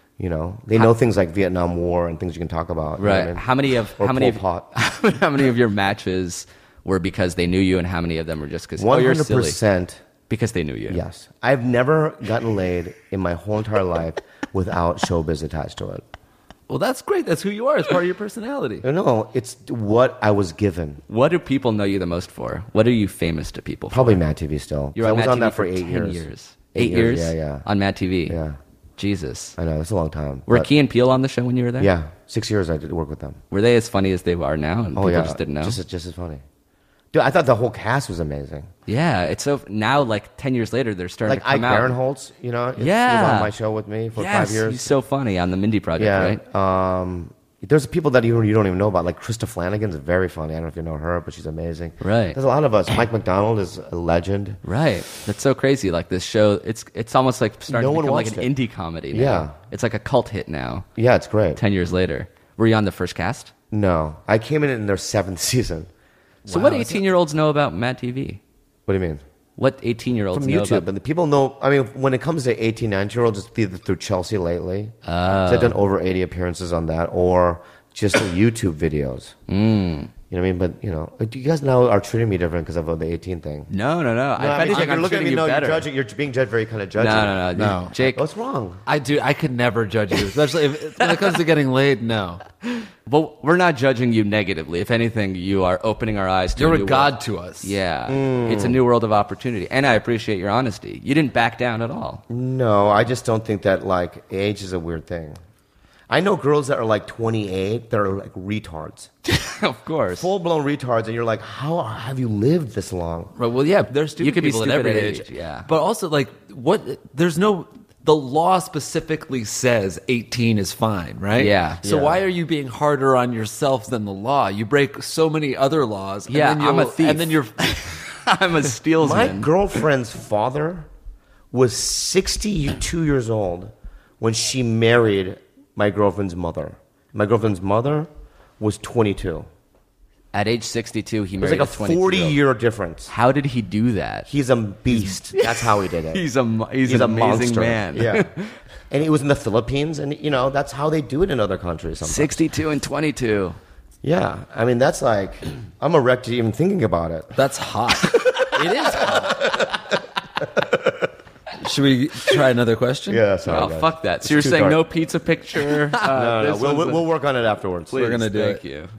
Speaker 3: they know things like Vietnam War and things you can talk about. You know
Speaker 4: Right.
Speaker 3: what I mean?
Speaker 4: How many of
Speaker 3: Or
Speaker 4: how many
Speaker 3: Pol Pot.
Speaker 4: how many of your matches were because they knew you, and how many of them were just because you're silly
Speaker 3: 100%.
Speaker 4: because they knew you?
Speaker 3: Yes. I've never gotten laid in my whole entire life without showbiz attached to it.
Speaker 5: Well, that's great. That's who you are. It's part of your personality.
Speaker 3: No, it's what I was given.
Speaker 4: What do people know you the most for? What are you famous to people for?
Speaker 3: Probably Mad TV still.
Speaker 4: You're
Speaker 3: I
Speaker 4: on
Speaker 3: was
Speaker 4: Mad
Speaker 3: on
Speaker 4: TV
Speaker 3: that for
Speaker 4: 10
Speaker 3: 8 years.
Speaker 4: 8 years?
Speaker 3: Yeah.
Speaker 4: On Mad TV?
Speaker 3: Yeah.
Speaker 4: Jesus.
Speaker 3: I know, that's a long time.
Speaker 4: Were
Speaker 3: but-
Speaker 4: Key and Peele on the show when you were there?
Speaker 3: Yeah, 6 years I did work with them.
Speaker 4: Were they as funny as they are now, and people just didn't know?
Speaker 3: Just as funny. Dude, I thought the whole cast was amazing.
Speaker 4: Yeah, it's so now, like 10 years later, they're starting
Speaker 3: Like
Speaker 4: to come
Speaker 3: Ike
Speaker 4: out.
Speaker 3: Barinholtz, he was
Speaker 4: Yeah.
Speaker 3: on my show with me for
Speaker 4: Yes,
Speaker 3: 5 years.
Speaker 4: he's so funny on the Mindy Project,
Speaker 3: Yeah.
Speaker 4: right?
Speaker 3: There's people that you don't even know about. Like Krista Flanagan's very funny. I don't know if you know her, but she's amazing.
Speaker 4: Right.
Speaker 3: There's a lot of us. Mike McDonald is a legend.
Speaker 4: Right. That's so crazy. Like this show, it's almost like starting
Speaker 3: No
Speaker 4: to
Speaker 3: one
Speaker 4: become like an
Speaker 3: watched it.
Speaker 4: indie comedy now.
Speaker 3: Yeah.
Speaker 4: It's like a cult hit now,
Speaker 3: Yeah, it's great.
Speaker 4: 10 years later. Were you on the first cast?
Speaker 3: No, I came in their 7th season.
Speaker 4: So what 18-year-olds know about Mad TV?
Speaker 3: What do you mean?
Speaker 4: What 18-year-olds
Speaker 3: From
Speaker 4: know
Speaker 3: YouTube,
Speaker 4: about...
Speaker 3: and the people know. I mean, when it comes to 18, 19-year-olds, it's either through Chelsea lately. So I've done over 80 appearances on that, or just YouTube videos. You know what I mean? But you guys now are treating me different because of the 18 thing.
Speaker 4: No.
Speaker 3: No,
Speaker 4: If anything,
Speaker 3: you're
Speaker 4: I'm
Speaker 3: looking at
Speaker 4: treating
Speaker 3: me.
Speaker 4: you
Speaker 3: No,
Speaker 4: better.
Speaker 3: you're being judged very kind of judgy.
Speaker 4: No.
Speaker 5: No.
Speaker 4: Jake,
Speaker 3: What's wrong?
Speaker 5: I could never judge you, especially when it comes to getting laid. No,
Speaker 4: well, we're not judging you negatively. If anything, you are opening our eyes to
Speaker 5: you're
Speaker 4: a
Speaker 5: a
Speaker 4: new
Speaker 5: god
Speaker 4: world.
Speaker 5: to us.
Speaker 4: Yeah. It's a new world of opportunity. And I appreciate your honesty. You didn't back down at all.
Speaker 3: No, I just don't think that like age is a weird thing. I know girls that are like 28 that are like retards,
Speaker 4: Of course.
Speaker 3: full blown retards, and you're like, how have you lived this long?
Speaker 5: Right. Well, yeah. There's stupid
Speaker 4: You could be
Speaker 5: people at
Speaker 4: stupid
Speaker 5: every
Speaker 4: at
Speaker 5: age.
Speaker 4: age, yeah.
Speaker 5: But also, like, what? There's no. The law specifically says 18 is fine, right?
Speaker 4: Yeah.
Speaker 5: So
Speaker 3: Yeah.
Speaker 5: why are you being harder on yourself than the law? You break so many other laws. And
Speaker 4: Yeah,
Speaker 5: then
Speaker 4: I'm a
Speaker 5: you'll-
Speaker 4: thief.
Speaker 5: And then you're.
Speaker 4: I'm a
Speaker 3: My
Speaker 4: steelsman.
Speaker 3: girlfriend's father was 62 years old when she married my girlfriend's mother. My girlfriend's mother was 22.
Speaker 4: At age 62, he
Speaker 3: It was
Speaker 4: married
Speaker 3: like a
Speaker 4: 22-year-old.
Speaker 3: 40-year difference.
Speaker 4: How did he do that?
Speaker 3: He's a beast. That's how he did it.
Speaker 4: He's an
Speaker 3: a
Speaker 4: amazing
Speaker 3: monster.
Speaker 4: man.
Speaker 3: Yeah. And it was in the Philippines, and that's how they do it in other countries sometimes.
Speaker 4: 62 and 22.
Speaker 3: Yeah. I mean, that's like, I'm erect to even thinking about it.
Speaker 5: That's hot. It is hot. Should we try another question?
Speaker 3: Yeah, sorry.
Speaker 4: Oh,
Speaker 3: guys.
Speaker 4: fuck that.
Speaker 3: It's
Speaker 4: So you're
Speaker 3: too
Speaker 4: saying
Speaker 3: dark.
Speaker 4: no pizza picture?
Speaker 3: No,
Speaker 4: this one's
Speaker 3: we'll work on it afterwards.
Speaker 4: Please,
Speaker 5: gonna do
Speaker 4: thank
Speaker 5: it.
Speaker 4: you.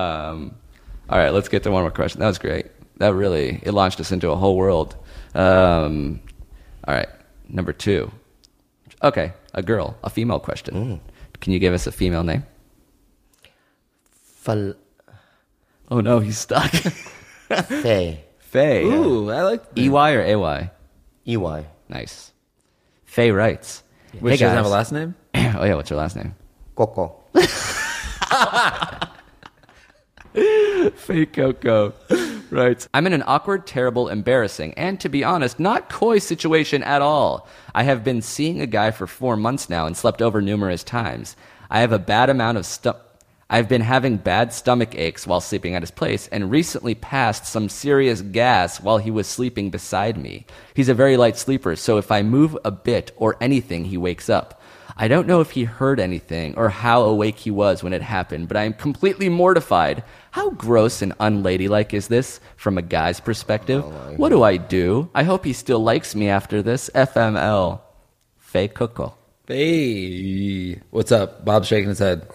Speaker 4: All right, let's get to one more question. That was great. That really, it launched us into a whole world. All right, number 2. Okay, a female question. Can you give us a female name? Oh no, he's stuck.
Speaker 3: Faye.
Speaker 4: Faye.
Speaker 5: Ooh, I like that.
Speaker 4: EY or AY?
Speaker 3: EY.
Speaker 4: Nice. Faye writes.
Speaker 5: Wait,
Speaker 4: Hey
Speaker 5: she doesn't have
Speaker 4: guys.
Speaker 5: a last name?
Speaker 4: Oh yeah, what's her last name?
Speaker 3: Coco.
Speaker 4: Fake Coco writes, I'm in an awkward, terrible, embarrassing, and to be honest, not coy situation at all. I have been seeing a guy for 4 months now and slept over numerous times. I have a bad amount of I've been having bad stomach aches while sleeping at his place and recently passed some serious gas while he was sleeping beside me. He's a very light sleeper, so if I move a bit or anything, he wakes up. I don't know if he heard anything or how awake he was when it happened, but I am completely mortified. How gross and unladylike is this from a guy's perspective? What do I do? I hope he still likes me after this. FML. Faye Coco.
Speaker 5: Hey. What's up? Bob's shaking his head.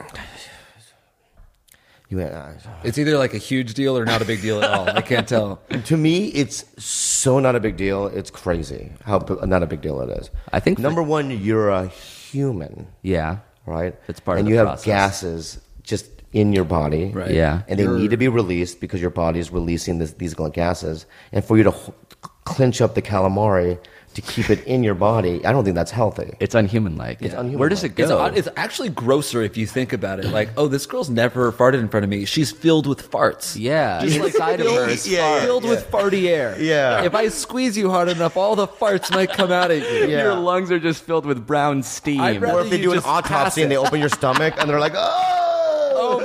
Speaker 5: It's either like a huge deal or not a big deal at all. I can't tell.
Speaker 3: To me, it's so not a big deal. It's crazy how not a big deal it is.
Speaker 4: I think
Speaker 3: number one, you're a human,
Speaker 4: Yeah.
Speaker 3: right?
Speaker 4: It's part
Speaker 3: and
Speaker 4: of the
Speaker 3: you have
Speaker 4: process.
Speaker 3: gases just in your body,
Speaker 5: Right.
Speaker 4: Yeah.
Speaker 3: and they need to be released because your body is releasing these gases. And for you to clench up the calamari to keep it in your body, I don't think that's healthy.
Speaker 4: It's unhuman-like.
Speaker 3: It's unhuman-like.
Speaker 4: Where does it go?
Speaker 5: It's actually grosser if you think about it. Like, oh, this girl's never farted in front of me. She's filled with farts.
Speaker 4: Yeah.
Speaker 5: Just like
Speaker 4: Inside of her is fart.
Speaker 5: filled with farty air.
Speaker 3: Yeah.
Speaker 5: If I squeeze you hard enough, all the farts might come out of you.
Speaker 3: Yeah.
Speaker 4: Your lungs are just filled with brown steam.
Speaker 5: I'd rather
Speaker 3: Or if they
Speaker 5: you
Speaker 3: do an
Speaker 5: just pass
Speaker 3: autopsy and
Speaker 5: it.
Speaker 3: they open your stomach and they're like, oh,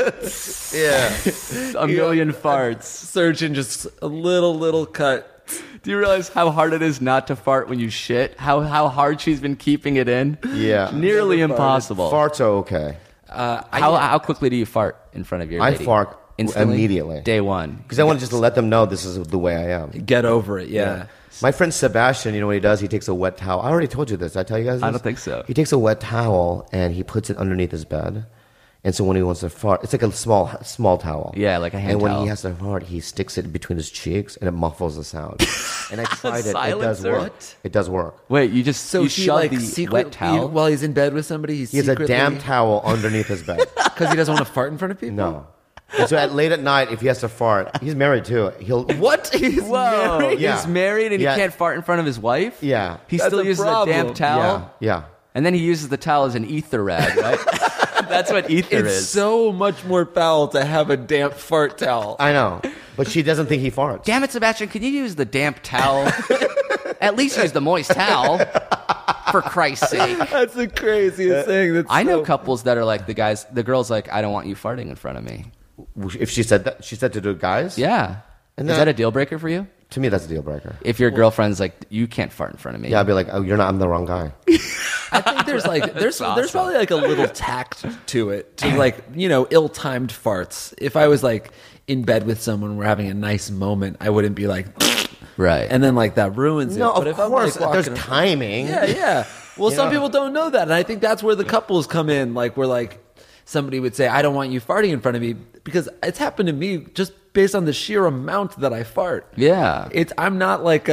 Speaker 3: yeah.
Speaker 4: A million farts.
Speaker 5: Surgeon, just a little cut.
Speaker 4: Do you realize how hard it is not to fart when you shit? How hard she's been keeping it in?
Speaker 3: Yeah.
Speaker 4: Nearly impossible.
Speaker 3: Farts are okay.
Speaker 4: How quickly do you fart in front of your
Speaker 3: I
Speaker 4: lady?
Speaker 3: fart
Speaker 4: Instantly?
Speaker 3: immediately.
Speaker 4: Day one.
Speaker 3: Because I want to just let them know this is the way I am.
Speaker 5: Get over it, yeah.
Speaker 3: My friend Sebastian, you know what he does? He takes a wet towel. I already told you this. Did I tell you guys this?
Speaker 4: I don't think so.
Speaker 3: He takes a wet towel and he puts it underneath his bed. And so when he wants to fart, it's like a small towel.
Speaker 4: Yeah, like a hand
Speaker 3: And when
Speaker 4: towel.
Speaker 3: he has to fart, he sticks it between his cheeks and it muffles the sound. And I tried it. It does
Speaker 4: Silencer?
Speaker 3: work.
Speaker 4: What?
Speaker 3: It does work.
Speaker 4: Wait, you just
Speaker 5: So
Speaker 4: you
Speaker 5: he
Speaker 4: shove
Speaker 5: like
Speaker 4: the wet towel?
Speaker 5: while he's in bed with somebody,
Speaker 3: He has a damn towel underneath his bed.
Speaker 5: because he doesn't want to fart in front of people.
Speaker 3: No. And so late at night, if he has to fart, he's married too. He'll
Speaker 5: What? He's
Speaker 4: Whoa,
Speaker 5: married?
Speaker 3: Yeah.
Speaker 4: he's married and
Speaker 3: Yeah.
Speaker 4: he can't fart in front of his wife?
Speaker 3: Yeah.
Speaker 4: He
Speaker 5: That's
Speaker 4: still
Speaker 5: a
Speaker 4: uses
Speaker 5: problem.
Speaker 4: a damp towel?
Speaker 3: Yeah.
Speaker 4: And then he uses the towel as an ether rag, right? That's what ether
Speaker 5: It's
Speaker 4: is.
Speaker 5: so much more foul to have a damp fart towel.
Speaker 3: I know. But she doesn't think he farts.
Speaker 4: Damn it, Sebastian, can you use the damp towel? At least use the moist towel. For Christ's sake.
Speaker 5: That's the craziest thing. That's
Speaker 4: I know
Speaker 5: so-
Speaker 4: couples that are like the girl's like, I don't want you farting in front of me.
Speaker 3: If she said that, she said to the guys?
Speaker 4: Yeah.
Speaker 3: And
Speaker 4: Is
Speaker 3: that-
Speaker 4: that a deal breaker for you?
Speaker 3: To me, that's a deal breaker.
Speaker 4: If your girlfriend's like, you can't fart in front of me.
Speaker 3: Yeah, I'd be like, oh, I'm the wrong guy.
Speaker 5: I think there's like there's probably like a little tact to it, to like, you know, ill-timed farts. If I was like in bed with someone, we're having a nice moment, I wouldn't be like,
Speaker 4: Right.
Speaker 5: and then like that ruins
Speaker 3: No,
Speaker 5: it. But
Speaker 3: of
Speaker 5: if I'm,
Speaker 3: course.
Speaker 5: like,
Speaker 3: There's
Speaker 5: walking-
Speaker 3: timing.
Speaker 5: Yeah. Well,
Speaker 3: You
Speaker 5: some
Speaker 3: know?
Speaker 5: people don't know that, and I think that's where the couples come in. Like, where like somebody would say, "I don't want you farting in front of me," because it's happened to me just based on the sheer amount that I fart.
Speaker 4: Yeah.
Speaker 5: I'm not like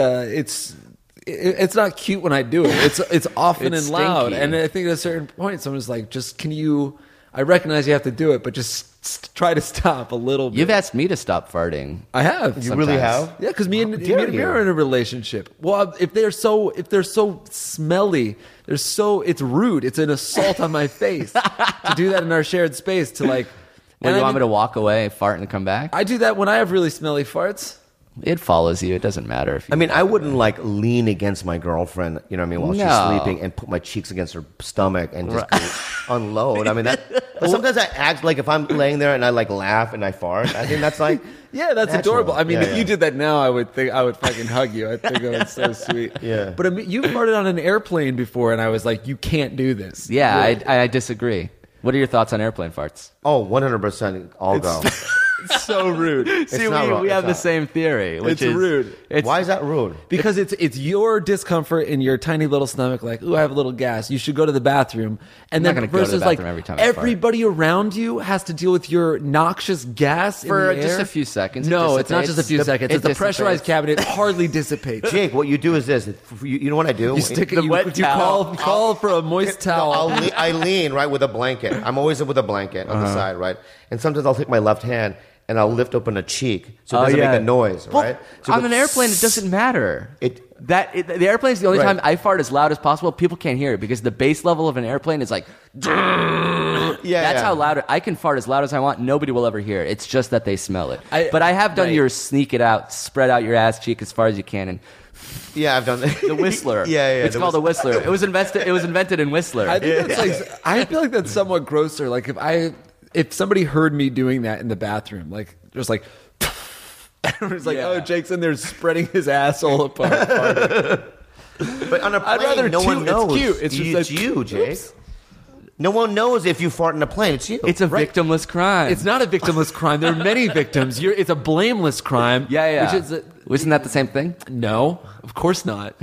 Speaker 5: it's not cute when I do it. It's often
Speaker 4: It's
Speaker 5: and loud,
Speaker 4: stinky.
Speaker 5: and I think at a certain point, someone's like, "Just can you?" I recognize you have to do it, but just try to stop a little bit.
Speaker 4: You've asked me to stop farting.
Speaker 5: I have.
Speaker 3: You really
Speaker 4: Sometimes.
Speaker 3: have?
Speaker 5: Yeah, because me and
Speaker 3: dare
Speaker 5: me
Speaker 3: you.
Speaker 5: are in a relationship. Well, if they're so smelly, it's rude. It's an assault on my face to do that in our shared space. To like,
Speaker 4: Well,
Speaker 5: and
Speaker 4: you
Speaker 5: I
Speaker 4: want me
Speaker 5: mean,
Speaker 4: to walk away, fart, and come back?
Speaker 5: I do that when I have really smelly farts.
Speaker 4: It follows you. It doesn't matter if you.
Speaker 3: I mean, I wouldn't like lean against my girlfriend, you know what I mean, while
Speaker 4: No.
Speaker 3: she's sleeping and put my cheeks against her stomach and just go unload. I mean, but sometimes I act like if I'm laying there and I like laugh and I fart, I think that's like,
Speaker 5: Yeah, that's
Speaker 3: natural.
Speaker 5: adorable. I mean,
Speaker 3: Yeah,
Speaker 5: if
Speaker 3: yeah.
Speaker 5: you did that now, I would think I would fucking hug you. I think it was so sweet.
Speaker 3: Yeah.
Speaker 5: But I mean, you farted on an airplane before, and I was like, you can't do this.
Speaker 4: yeah, I disagree. What are your thoughts on airplane farts?
Speaker 3: oh, 100% I'll go.
Speaker 5: It's so rude.
Speaker 4: See,
Speaker 3: not wrong.
Speaker 4: we have
Speaker 3: It's
Speaker 4: the
Speaker 3: not.
Speaker 4: same theory, which
Speaker 5: It's
Speaker 4: is
Speaker 5: rude.
Speaker 4: It's,
Speaker 3: Why is that rude?
Speaker 5: Because it's your discomfort in your tiny little stomach, like, ooh, I have a little gas. You should go to the bathroom. And
Speaker 4: I'm
Speaker 5: then
Speaker 4: not gonna go to the
Speaker 5: versus like
Speaker 4: bathroom every time I fart.
Speaker 5: everybody around you has to deal with your noxious gas
Speaker 4: for
Speaker 5: in the
Speaker 4: just
Speaker 5: air.
Speaker 4: a few seconds? It
Speaker 5: No, it's not just a
Speaker 4: dissipates.
Speaker 5: few seconds.
Speaker 4: It
Speaker 5: It's a pressurized
Speaker 4: dissipates.
Speaker 5: cabinet. It hardly dissipates.
Speaker 3: Jake, what you do is this. You know what I do?
Speaker 5: You stick it.
Speaker 4: The
Speaker 5: You,
Speaker 4: wet
Speaker 5: you
Speaker 4: towel.
Speaker 5: call for a moist towel.
Speaker 3: I lean, right, with a blanket. I'm always with a blanket on
Speaker 4: Uh-huh.
Speaker 3: the side, right? And sometimes I'll take my left hand and I'll lift open a cheek so it
Speaker 4: Oh,
Speaker 3: doesn't
Speaker 4: yeah.
Speaker 3: make a noise, right? So
Speaker 4: On
Speaker 3: go
Speaker 4: an airplane, it doesn't matter. The airplane is the only
Speaker 3: Right.
Speaker 4: time I fart as loud as possible. People can't hear it because the base level of an airplane is like.
Speaker 3: Yeah,
Speaker 4: That's
Speaker 3: yeah.
Speaker 4: how loud I can fart as loud as I want. Nobody will ever hear it. It's just that they smell it.
Speaker 5: I-
Speaker 4: But I have done
Speaker 5: right.
Speaker 4: your sneak it out, spread out your ass cheek as far as you can, and
Speaker 3: Yeah, I've done that.
Speaker 4: the Whistler.
Speaker 3: yeah.
Speaker 4: It's called a Whistler. It was invented in Whistler.
Speaker 5: I think that's like. I feel like that's somewhat grosser. Like if somebody heard me doing that in the bathroom, like just like. It was like,
Speaker 4: Yeah.
Speaker 5: oh, Jake's in there spreading his asshole apart. farting.
Speaker 3: But on a plane,
Speaker 5: I'd rather
Speaker 3: no one
Speaker 5: it's
Speaker 3: knows.
Speaker 5: cute. It's just
Speaker 3: it's
Speaker 5: like,
Speaker 3: you, Jake. No one knows if you fart in a plane. It's you.
Speaker 4: It's a victimless crime.
Speaker 5: It's not a victimless crime. There are many victims. It's a blameless crime.
Speaker 4: Yeah.
Speaker 5: Which is
Speaker 4: Isn't that the same thing?
Speaker 5: no, of course not.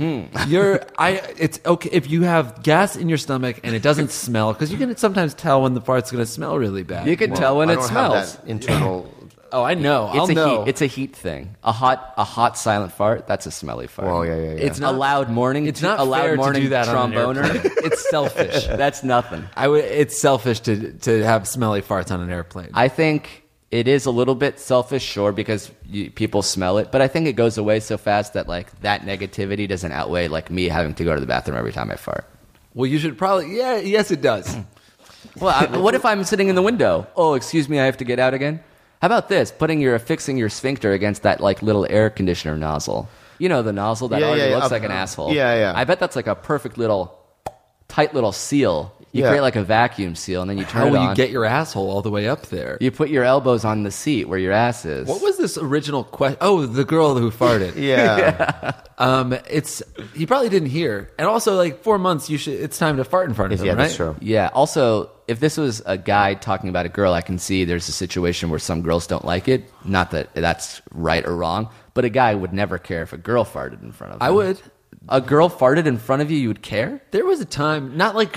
Speaker 5: It's okay if you have gas in your stomach and it doesn't smell, because you can sometimes tell when the fart's going to smell really bad.
Speaker 4: You can tell when
Speaker 3: I
Speaker 4: it
Speaker 3: don't
Speaker 4: smells.
Speaker 3: have that internal.
Speaker 5: Oh, I know. I'll
Speaker 4: It's a
Speaker 5: know.
Speaker 4: heat. It's a heat thing. A hot silent fart. That's a smelly fart.
Speaker 3: Well, yeah.
Speaker 5: It's
Speaker 4: A
Speaker 5: not
Speaker 4: loud morning.
Speaker 5: It's not
Speaker 4: a loud
Speaker 5: fair
Speaker 4: morning
Speaker 5: to do that on an
Speaker 4: tromboner.
Speaker 5: airplane. It's selfish.
Speaker 4: That's nothing.
Speaker 5: It's selfish to have smelly farts on an airplane.
Speaker 4: I think It is a little bit selfish, sure, because people smell it, but I think it goes away so fast that like that negativity doesn't outweigh like me having to go to the bathroom every time I fart.
Speaker 5: Well, you should probably, yes, it does.
Speaker 4: Well, what if I'm sitting in the window? Oh, excuse me, I have to get out again? How about this? Affixing your sphincter against that like little air conditioner nozzle. You know, the nozzle that already looks like an asshole.
Speaker 3: Yeah.
Speaker 4: I bet that's like a perfect tight little seal. You create like a vacuum seal, and then you turn it on.
Speaker 5: How will you get your asshole all the way up there?
Speaker 4: You put your elbows on the seat where your ass is.
Speaker 5: What was this original question? Oh, the girl who farted.
Speaker 3: Yeah.
Speaker 5: He probably didn't hear. And also, like 4 months, it's time to fart in front of him,
Speaker 3: Yeah,
Speaker 5: right?
Speaker 3: that's true.
Speaker 4: Yeah. Also, if this was a guy talking about a girl, I can see there's a situation where some girls don't like it. Not that that's right or wrong, but a guy would never care if a girl farted in front of him.
Speaker 5: I would.
Speaker 4: A girl farted in front of you, you would care?
Speaker 5: There was a time, not like...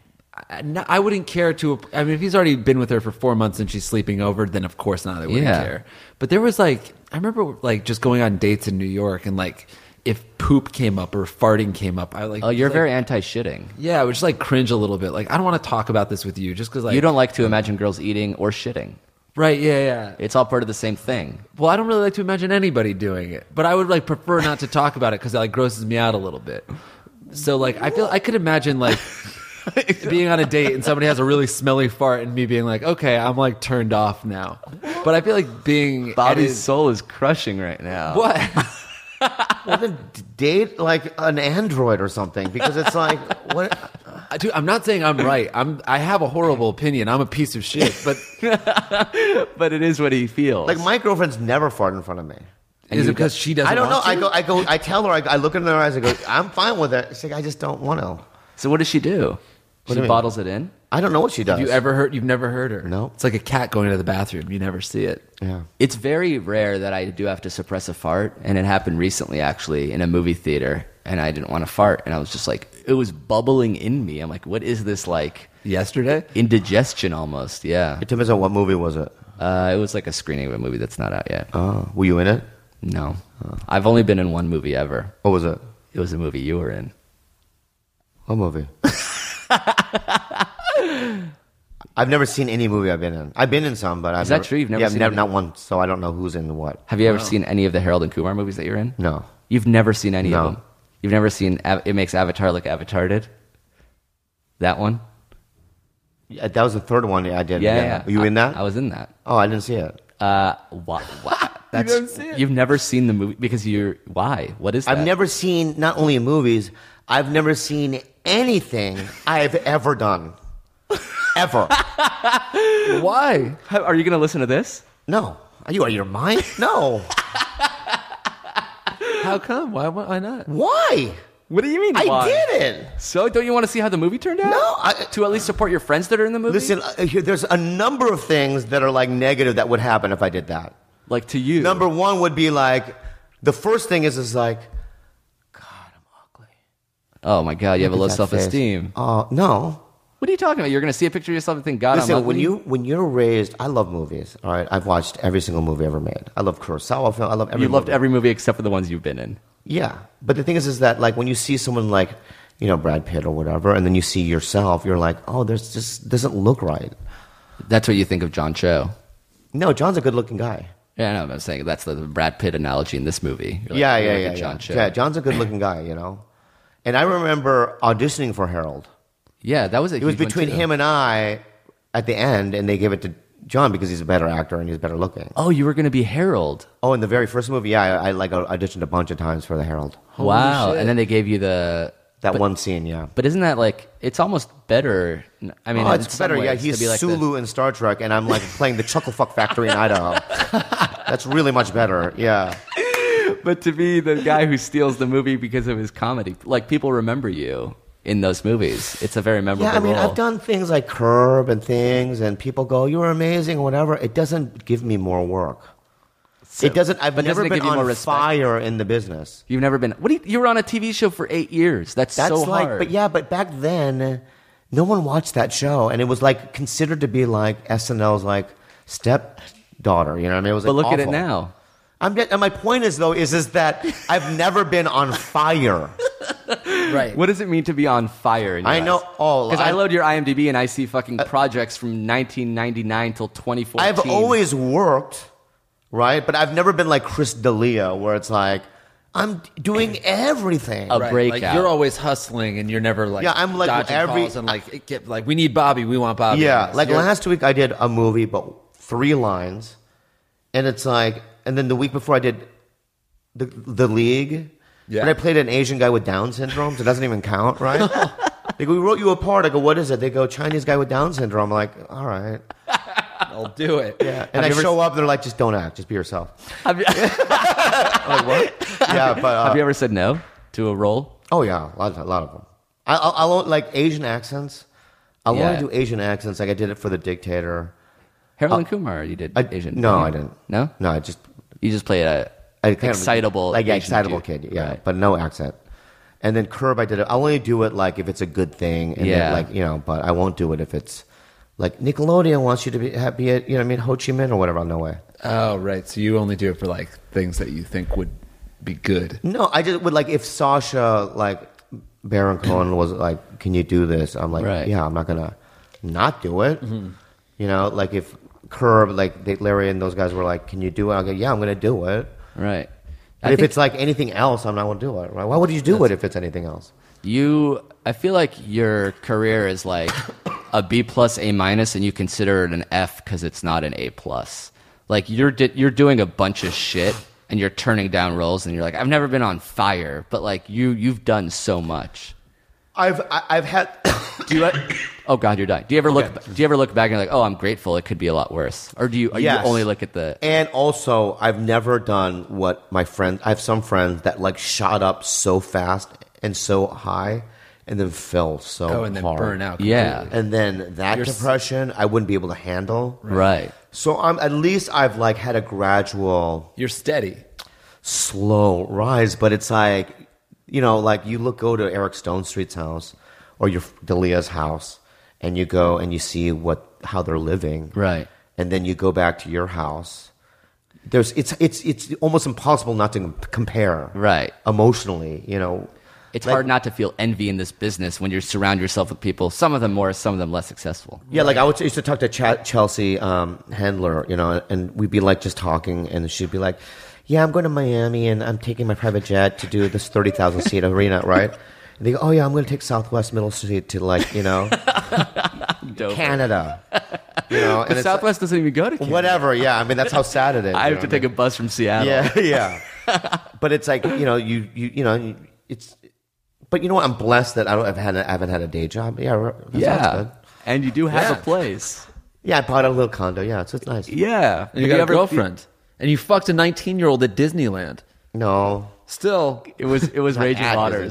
Speaker 5: I wouldn't care I mean, if he's already been with her for 4 months and she's sleeping over, then of course not, I wouldn't care. But there was like, I remember like just going on dates in New York and like, if poop came up or farting came up, I like...
Speaker 4: Oh, you're very anti-shitting.
Speaker 5: Yeah, I would just like cringe a little bit. Like, I don't want to talk about this with you just because like...
Speaker 4: You don't like to imagine girls eating or shitting.
Speaker 5: Right, yeah.
Speaker 4: It's all part of the same thing.
Speaker 5: Well, I don't really like to imagine anybody doing it, but I would like prefer not to talk about it because it like grosses me out a little bit. So like, I could imagine like... being on a date and somebody has a really smelly fart and me being like, okay, I'm like turned off now. But I feel like being...
Speaker 4: Bobby's soul is crushing right now.
Speaker 5: What?
Speaker 3: Well, then date like an android or something, because it's like, what?
Speaker 5: Dude, I'm not saying I'm right. I have a horrible opinion. I'm a piece of shit. But
Speaker 4: but it is what he feels.
Speaker 3: Like my girlfriend's never farted in front of me.
Speaker 5: is it because she doesn't?
Speaker 3: I don't know.
Speaker 5: want to?
Speaker 3: I tell her. I look in her eyes. I go, I'm fine with it. She's like, I just don't want to.
Speaker 4: So what does she do?
Speaker 3: What
Speaker 4: She
Speaker 3: do you mean?
Speaker 4: bottles it in?
Speaker 3: I don't know what she does.
Speaker 5: You've never heard her?
Speaker 3: No.
Speaker 5: It's like a cat going to the bathroom. You never see it.
Speaker 3: Yeah.
Speaker 4: It's very rare that I do have to suppress a fart, and it happened recently, actually, in a movie theater, and I didn't want to fart, and I was just like, it was bubbling in me. I'm like, what is this, like...
Speaker 5: Yesterday?
Speaker 4: Indigestion, almost, yeah.
Speaker 3: It depends on what movie was it.
Speaker 4: It was like a screening of a movie that's not out yet.
Speaker 3: Oh, were you in it?
Speaker 4: No. I've only been in one movie ever.
Speaker 3: What was it?
Speaker 4: It was a movie you were in.
Speaker 3: What movie? I've never seen any movie I've been in. I've been in some, but I've
Speaker 4: Is that true? You've never seen any?
Speaker 3: not one, so I don't know who's in what.
Speaker 4: Have you ever seen any of the Harold and Kumar movies that you're in?
Speaker 3: No.
Speaker 4: You've never seen any
Speaker 3: No.
Speaker 4: of them? You've never seen It Makes Avatar Look Avatar did? That one?
Speaker 3: Yeah, that was the third one I did.
Speaker 4: Yeah.
Speaker 3: Were you in that?
Speaker 4: I was in that.
Speaker 3: Oh, I didn't see it.
Speaker 4: What? That's,
Speaker 5: didn't see it?
Speaker 4: You've never seen the movie because you're... Why? What is that?
Speaker 3: I've never seen, not only movies, I've never seen anything I've ever done. Ever.
Speaker 5: Why?
Speaker 4: Are you going to listen to this?
Speaker 3: No. Are you out of your mind? No.
Speaker 5: How come? Why not?
Speaker 3: Why?
Speaker 4: What do you mean?
Speaker 3: I
Speaker 4: why?
Speaker 3: didn't.
Speaker 4: So, don't you want to see how the movie turned out?
Speaker 3: No,
Speaker 4: to at least support your friends that are in the movie?
Speaker 3: Listen, there's a number of things that are like negative that would happen if I did that.
Speaker 4: Like to you.
Speaker 3: Number one would be like, the first thing is like, God, I'm ugly.
Speaker 4: Oh my God, you have a low
Speaker 3: Look at that face.
Speaker 4: self-esteem.
Speaker 3: No.
Speaker 4: What are you talking about? You're going to see a picture of yourself and think, God,
Speaker 3: Listen,
Speaker 4: I'm ugly?
Speaker 3: when you're raised, I love movies. All right, I've watched every single movie ever made. I love Kurosawa film. I love every.
Speaker 4: You loved
Speaker 3: movie.
Speaker 4: every movie except for the ones you've been in.
Speaker 3: Yeah, but the thing is that like when you see someone like, you know, Brad Pitt or whatever, and then you see yourself, you're like, oh, there's just doesn't look right.
Speaker 4: That's what you think of John Cho.
Speaker 3: No, John's a good-looking guy.
Speaker 4: Yeah, I know. I'm saying that's the Brad Pitt analogy in this movie. You're like,
Speaker 3: Yeah,
Speaker 4: you're
Speaker 3: yeah,
Speaker 4: like
Speaker 3: yeah,
Speaker 4: a John Cho.
Speaker 3: Yeah, John's a good-looking guy, you know. And I remember auditioning for Harold.
Speaker 4: Yeah, that was a
Speaker 3: It was
Speaker 4: huge one,
Speaker 3: between
Speaker 4: too.
Speaker 3: him and I at the end, and they gave it to John because he's a better actor and he's better looking.
Speaker 4: Oh, you were going to be Harold.
Speaker 3: Oh, in the very first movie, yeah, I like auditioned a bunch of times for the Harold.
Speaker 4: Wow.
Speaker 5: shit.
Speaker 4: And then they gave you the...
Speaker 3: That one scene, yeah.
Speaker 4: But isn't that like... It's almost better... I mean,
Speaker 3: Oh,
Speaker 4: in
Speaker 3: it's
Speaker 4: some
Speaker 3: better. Yeah,
Speaker 4: ways,
Speaker 3: he's
Speaker 4: to be like
Speaker 3: Sulu in Star Trek, and I'm like playing the Chucklefuck Factory in Idaho. That's really much better. Yeah.
Speaker 4: But to be the guy who steals the movie because of his comedy, like people remember you in those movies. It's a very memorable
Speaker 3: Yeah, I mean,
Speaker 4: role.
Speaker 3: I've done things like Curb and things, and people go, "You were amazing," or whatever. It doesn't give me more work. It doesn't. I've
Speaker 4: but doesn't
Speaker 3: never
Speaker 4: it
Speaker 3: been
Speaker 4: give you more
Speaker 3: on
Speaker 4: respect?
Speaker 3: fire in the business.
Speaker 4: You've never been... You were on a TV show for 8 years. That's
Speaker 3: That's
Speaker 4: so
Speaker 3: like,
Speaker 4: hard.
Speaker 3: but back then, no one watched that show, and it was like considered to be like SNL's like stepdaughter. You know what I mean? It was like
Speaker 4: But look at it
Speaker 3: awful.
Speaker 4: now.
Speaker 3: And my point is though is that I've never been on fire.
Speaker 5: Right.
Speaker 4: What does it mean to be on fire?
Speaker 3: I know. Oh,
Speaker 4: Because I load your IMDb and I see fucking projects from 1999 till 2014.
Speaker 3: I've always worked, right? But I've never been like Chris D'Elia, where it's like I'm doing everything.
Speaker 4: A
Speaker 5: Right.
Speaker 4: breakout.
Speaker 5: Like you're always hustling, and you're never like
Speaker 3: I'm like
Speaker 5: dodging calls and like we need Bobby, we want Bobby.
Speaker 3: Yeah,
Speaker 5: Yes.
Speaker 3: like
Speaker 5: You're-
Speaker 3: last week I did a movie, but 3 lines, and it's like, and then the week before I did the League,
Speaker 5: Yeah.
Speaker 3: but I played an Asian guy with Down syndrome, so it doesn't even count, right? They go, we wrote you a part. I go, what is it? They go, Chinese guy with Down syndrome. I'm like, all right.
Speaker 5: I'll do it.
Speaker 3: Yeah. And I show up, they're like, just don't act, just be yourself.
Speaker 4: Have you,
Speaker 3: I'm like, what? Yeah, but
Speaker 4: have you ever said no to a role?
Speaker 3: oh yeah, a lot of them. I'll like Asian accents. I'll
Speaker 4: Yeah.
Speaker 3: only do Asian accents. Like I did it for The Dictator.
Speaker 4: Harold and Kumar, you did Asian.
Speaker 3: No, I didn't.
Speaker 4: No?
Speaker 3: No, I just
Speaker 4: You just played a
Speaker 3: I kind of-
Speaker 4: excitable
Speaker 3: like
Speaker 4: Asian
Speaker 3: excitable
Speaker 4: dude.
Speaker 3: kid, yeah,
Speaker 4: Right.
Speaker 3: but no accent. And then Curb, I did it. I'll only do it like if it's a good thing, and
Speaker 4: Yeah.
Speaker 3: then, like but I won't do it if it's like Nickelodeon wants you to be happy at Ho Chi Minh or whatever. No way.
Speaker 5: Oh, right. So you only do it for like things that you think would be good.
Speaker 3: No, I just would like if Sasha Baron Cohen was like, "Can you do this?" I'm like,
Speaker 4: Right.
Speaker 3: "Yeah, I'm not gonna not do it." Like if Curb, Larry and those guys were like, "Can you do it?" I'll go, "Yeah, I'm gonna do it."
Speaker 4: Right.
Speaker 3: And if it's like anything else, I'm not going to do it. Right? Why would you do it if it's anything else?
Speaker 4: I feel like your career is like a B plus, A minus, and you consider it an F because it's not an A plus. Like you're doing a bunch of shit and you're turning down roles and you're like, I've never been on fire, but like you've done so much.
Speaker 3: I've had.
Speaker 4: Oh God, you're dying. Do you ever look back and you're like, oh, I'm grateful. It could be a lot worse, or do you? Or
Speaker 3: Yes.
Speaker 4: you only look at the?
Speaker 3: And also, I've never done what my friends. I have some friends that like shot up so fast and so high, and then fell so
Speaker 5: and then
Speaker 3: hard.
Speaker 5: burn out.
Speaker 4: Yeah.
Speaker 5: completely.
Speaker 3: And then that depression, I wouldn't be able to handle.
Speaker 4: Right.
Speaker 3: So at least I've like had a gradual,
Speaker 5: You're steady.
Speaker 3: slow rise, but it's like, like you go to Eric Stone Street's house or your Delia's house, and you go and you see how they're living,
Speaker 4: Right.
Speaker 3: and then you go back to your house. It's almost impossible not to compare,
Speaker 4: Right.
Speaker 3: Emotionally,
Speaker 4: It's
Speaker 3: Like-
Speaker 4: hard not to feel envy in this business when you surround yourself with people. Some of them more, some of them less successful.
Speaker 3: Yeah, like I used to talk to Chelsea Handler, and we'd be like just talking, and she'd be like, "Yeah, I'm going to Miami, and I'm taking my private jet to do this 30,000 seat arena, right?" And they go, "Oh yeah, I'm going to take Southwest Middle Street to
Speaker 4: Dope.
Speaker 3: Canada, and
Speaker 4: But
Speaker 3: it's
Speaker 4: Southwest doesn't even go to Canada.
Speaker 3: whatever. Yeah, I mean that's how sad it is.
Speaker 4: I have to take a bus from Seattle.
Speaker 3: Yeah. But it's like it's. But you know what? I'm blessed that I haven't had a day job. Yeah, that sounds good.
Speaker 4: And you do have
Speaker 5: Yeah.
Speaker 4: a place.
Speaker 3: Yeah, I bought a little condo. Yeah, so it's nice.
Speaker 4: Yeah.
Speaker 5: And you got a girlfriend. And you fucked a 19-year-old at Disneyland.
Speaker 3: No,
Speaker 5: Still,
Speaker 4: It was Raging
Speaker 3: at
Speaker 4: Waters.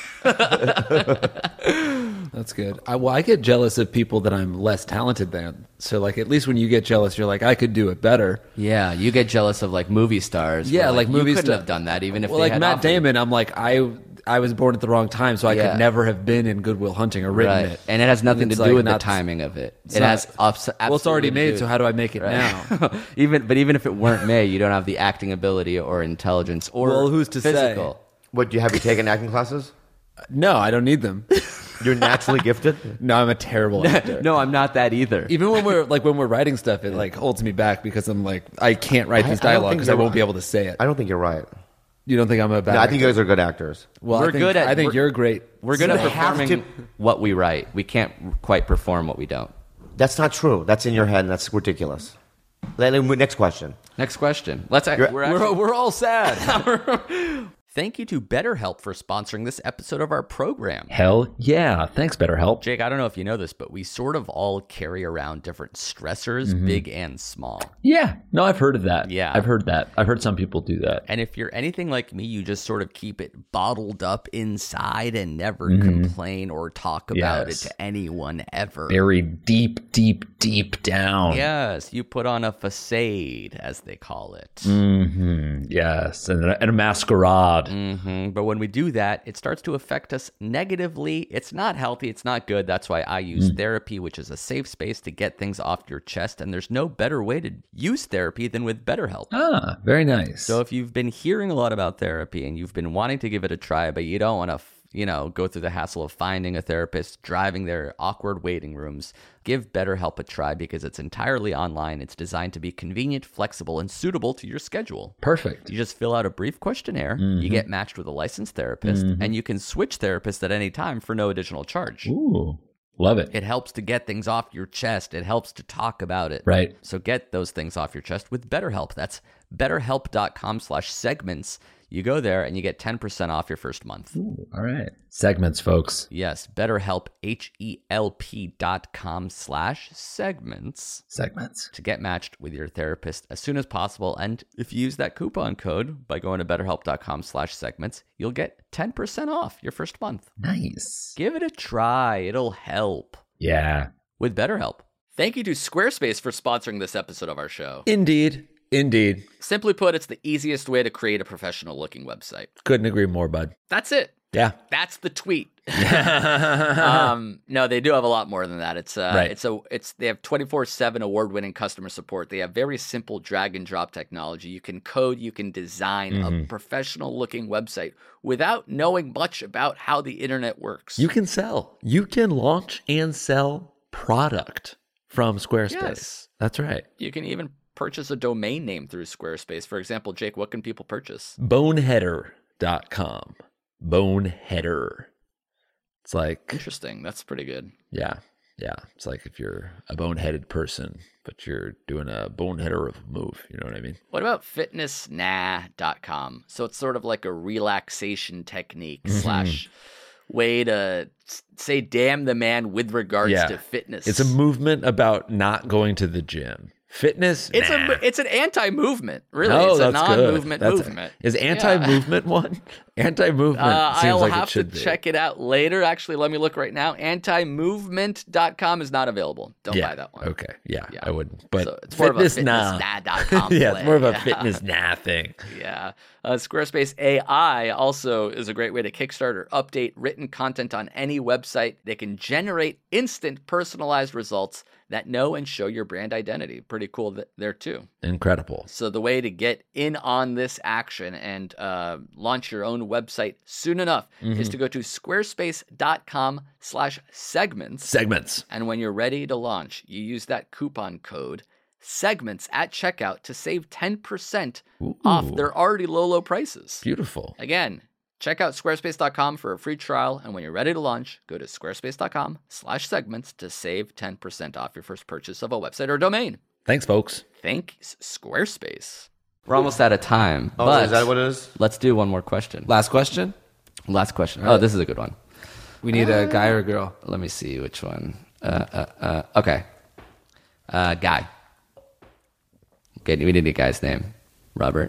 Speaker 3: Disneyland.
Speaker 5: that's good. I get jealous of people that I'm less talented than. So like at least when you get jealous, you're like, I could do it better.
Speaker 4: Yeah, you get jealous of like movie stars.
Speaker 5: Yeah,
Speaker 4: where,
Speaker 5: like movie
Speaker 4: you couldn't
Speaker 5: star-
Speaker 4: have done that even if
Speaker 5: Well,
Speaker 4: they
Speaker 5: like
Speaker 4: had
Speaker 5: Matt
Speaker 4: offered you.
Speaker 5: Damon, I'm like, I was born at the wrong time, so I
Speaker 4: Yeah.
Speaker 5: could never have been in Good Will Hunting or written
Speaker 4: Right.
Speaker 5: it.
Speaker 4: And it has nothing to
Speaker 5: it's
Speaker 4: do
Speaker 5: like
Speaker 4: with the
Speaker 5: not-
Speaker 4: timing of it.
Speaker 5: it's
Speaker 4: It
Speaker 5: not-
Speaker 4: has
Speaker 5: Well, it's already
Speaker 4: absolutely to
Speaker 5: made,
Speaker 4: do-
Speaker 5: so how do I make it now?
Speaker 4: even if it weren't made, you don't have the acting ability or intelligence or
Speaker 5: Well, who's to say?
Speaker 4: physical.
Speaker 3: What, have you taken acting classes?
Speaker 5: No, I don't need them.
Speaker 3: You're naturally gifted?
Speaker 5: No, I'm a terrible actor.
Speaker 4: No, I'm not that either.
Speaker 5: Even when we're writing stuff, it like holds me back because I'm like, I can't write this
Speaker 3: I don't
Speaker 5: dialogue
Speaker 3: think
Speaker 5: because I
Speaker 3: you're
Speaker 5: won't be
Speaker 3: right.
Speaker 5: able to say it.
Speaker 3: I don't think you're right.
Speaker 5: You don't think I'm a bad
Speaker 3: No, I
Speaker 5: actor?
Speaker 3: think you guys are good actors.
Speaker 5: Well,
Speaker 4: We're
Speaker 5: I think,
Speaker 4: good at-
Speaker 5: I think
Speaker 4: we're-
Speaker 5: you're great.
Speaker 4: We're good at
Speaker 3: You have
Speaker 4: performing
Speaker 3: to-
Speaker 4: what we write. We can't quite perform what we don't.
Speaker 3: That's not true. That's in your head, and that's ridiculous. Next question.
Speaker 4: Next question. We're
Speaker 5: We're all sad.
Speaker 4: Thank you to BetterHelp for sponsoring this episode of our program.
Speaker 7: Hell yeah. Thanks, BetterHelp.
Speaker 4: Jake, I don't know if you know this, but we sort of all carry around different stressors, big and small.
Speaker 7: Yeah. No, I've heard of that.
Speaker 4: Yeah.
Speaker 7: I've heard that. I've heard some people do that.
Speaker 4: And if you're anything like me, you just sort of keep it bottled up inside and never complain or talk about
Speaker 7: Yes.
Speaker 4: it to anyone ever.
Speaker 7: Buried deep, deep, deep down.
Speaker 4: Yes, you put on a facade, as they call it.
Speaker 7: Yes. And a masquerade.
Speaker 4: But when we do that, it starts to affect us negatively. It's not healthy. It's not good. That's why I use therapy, which is a safe space to get things off your chest. And there's no better way to use therapy than with BetterHelp.
Speaker 7: Ah, very nice.
Speaker 4: So if you've been hearing a lot about therapy and you've been wanting to give it a try, but you don't want to go through the hassle of finding a therapist, driving their awkward waiting rooms. Give BetterHelp a try because it's entirely online. It's designed to be convenient, flexible, and suitable to your schedule.
Speaker 7: Perfect.
Speaker 4: You just fill out a brief questionnaire, you get matched with a licensed therapist, and you can switch therapists at any time for no additional charge.
Speaker 7: Ooh, love it.
Speaker 4: It helps to get things off your chest. It helps to talk about it.
Speaker 7: Right.
Speaker 4: So get those things off your chest with BetterHelp. That's betterhelp.com/segments. You go there and you get 10% off your first month.
Speaker 7: Ooh, all right. Segments, folks.
Speaker 4: Yes, BetterHelp, HELP.com/segments.
Speaker 7: Segments.
Speaker 4: To get matched with your therapist as soon as possible. And if you use that coupon code by going to betterhelp.com/segments, you'll get 10% off your first month.
Speaker 7: Nice.
Speaker 4: Give it a try. It'll help.
Speaker 7: Yeah.
Speaker 4: With BetterHelp. Thank you to Squarespace for sponsoring this episode of our show.
Speaker 5: Indeed.
Speaker 4: Simply put, it's the easiest way to create a professional-looking website.
Speaker 5: Couldn't agree more, bud.
Speaker 4: That's it.
Speaker 5: Yeah.
Speaker 4: That's the tweet. No, they do have a lot more than that.
Speaker 5: Right.
Speaker 4: They have 24/7 award-winning customer support. They have very simple drag and drop technology. You can code, you can design a professional-looking website without knowing much about how the internet works.
Speaker 5: You can sell. You can launch and sell product from Squarespace.
Speaker 4: Yes.
Speaker 5: That's right.
Speaker 4: You can even purchase a domain name through Squarespace. For example, Jake, what can people purchase?
Speaker 5: Boneheader.com. Boneheader. It's like,
Speaker 4: Interesting. That's pretty good.
Speaker 5: yeah. It's like if you're a boneheaded person, but you're doing a boneheader of a move. You know what I mean?
Speaker 4: What about fitnessnah.com? So it's sort of like a relaxation technique slash way to say damn the man with regards to fitness.
Speaker 5: It's a movement about not going to the gym. Fitness.
Speaker 4: It's an anti-movement, really.
Speaker 5: Oh,
Speaker 4: it's a
Speaker 5: that's
Speaker 4: non-movement
Speaker 5: good.
Speaker 4: movement.
Speaker 5: Is anti-movement one? Anti-movement seems
Speaker 4: I'll
Speaker 5: like
Speaker 4: have
Speaker 5: it should
Speaker 4: to
Speaker 5: be.
Speaker 4: check it out later. Actually, let me look right now. Antimovement.com is not available. Don't buy that one.
Speaker 5: Okay. Yeah, I wouldn't. But
Speaker 4: So it's more of a
Speaker 5: fitness
Speaker 4: fitnessnah.com
Speaker 5: yeah,
Speaker 4: play.
Speaker 5: it's more of a fitness thing.
Speaker 4: Yeah. Squarespace AI also is a great way to kickstart or update written content on any website. They can generate instant personalized results that know and show your brand identity. Pretty cool there too.
Speaker 5: Incredible.
Speaker 4: So the way to get in on this action and launch your own website soon enough is to go to squarespace.com/segments.
Speaker 5: Segments.
Speaker 4: And when you're ready to launch, you use that coupon code segments at checkout to save 10% off their already low prices.
Speaker 5: Beautiful.
Speaker 4: Again, check out squarespace.com for a free trial. And when you're ready to launch, go to squarespace.com/segments to save 10% off your first purchase of a website or domain.
Speaker 5: Thanks, folks.
Speaker 4: Thanks, Squarespace. We're almost out of time.
Speaker 3: Oh,
Speaker 4: but
Speaker 3: is that what it is?
Speaker 4: let's do one more question.
Speaker 5: Last question.
Speaker 4: Last question. Oh, this is a good one.
Speaker 5: We need a guy or a girl.
Speaker 4: Let me see which one. Okay. Guy. Okay, we need a guy's name. Robert.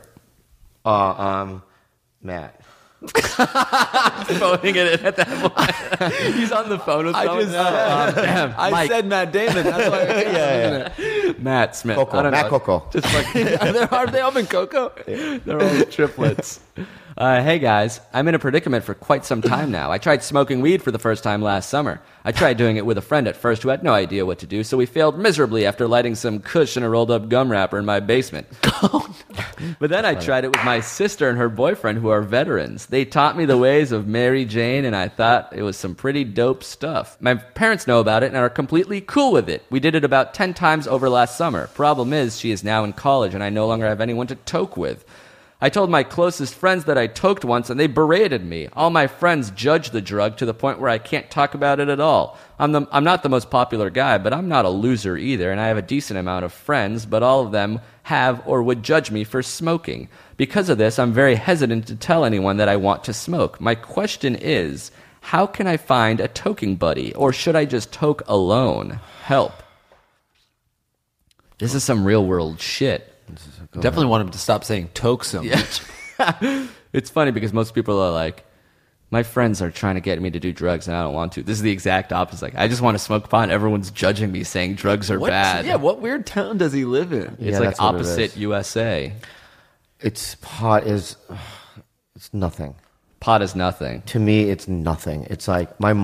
Speaker 3: Matt.
Speaker 4: Phoning it at that point. He's on the phone with someone.
Speaker 5: I said Matt Damon. That's why.
Speaker 4: Matt Smith.
Speaker 3: Coco.
Speaker 4: I don't
Speaker 3: Matt
Speaker 4: know.
Speaker 3: Coco.
Speaker 4: Just like, are they all in Coco? They're all triplets. Hey guys, I'm in a predicament for quite some time now. I tried smoking weed for the first time last summer. I tried doing it with a friend at first who had no idea what to do, so we failed miserably after lighting some kush in a rolled up gum wrapper in my basement. But then I tried it with my sister and her boyfriend who are veterans. They taught me the ways of Mary Jane and I thought it was some pretty dope stuff. My parents know about it and are completely cool with it. We did it about 10 times over last summer. Problem is, she is now in college and I no longer have anyone to toke with. I told my closest friends that I toked once and they berated me. All my friends judge the drug to the point where I can't talk about it at all. I'm not the most popular guy, but I'm not a loser either, and I have a decent amount of friends, but all of them have or would judge me for smoking. Because of this, I'm very hesitant to tell anyone that I want to smoke. My question is, how can I find a toking buddy, or should I just toke alone? Help. This is some real world shit.
Speaker 5: Definitely want him to stop saying toke so much.
Speaker 4: It's funny because most people are like, my friends are trying to get me to do drugs and I don't want to. This is the exact opposite. Like, I just want to smoke pot. Everyone's judging me, saying drugs are bad.
Speaker 5: Yeah, what weird town does he live in?
Speaker 4: It's
Speaker 3: Yeah,
Speaker 4: like
Speaker 3: that's what it
Speaker 4: opposite
Speaker 3: is.
Speaker 4: USA.
Speaker 3: Pot is nothing.
Speaker 4: Pot is nothing.
Speaker 3: To me, it's nothing. It's like my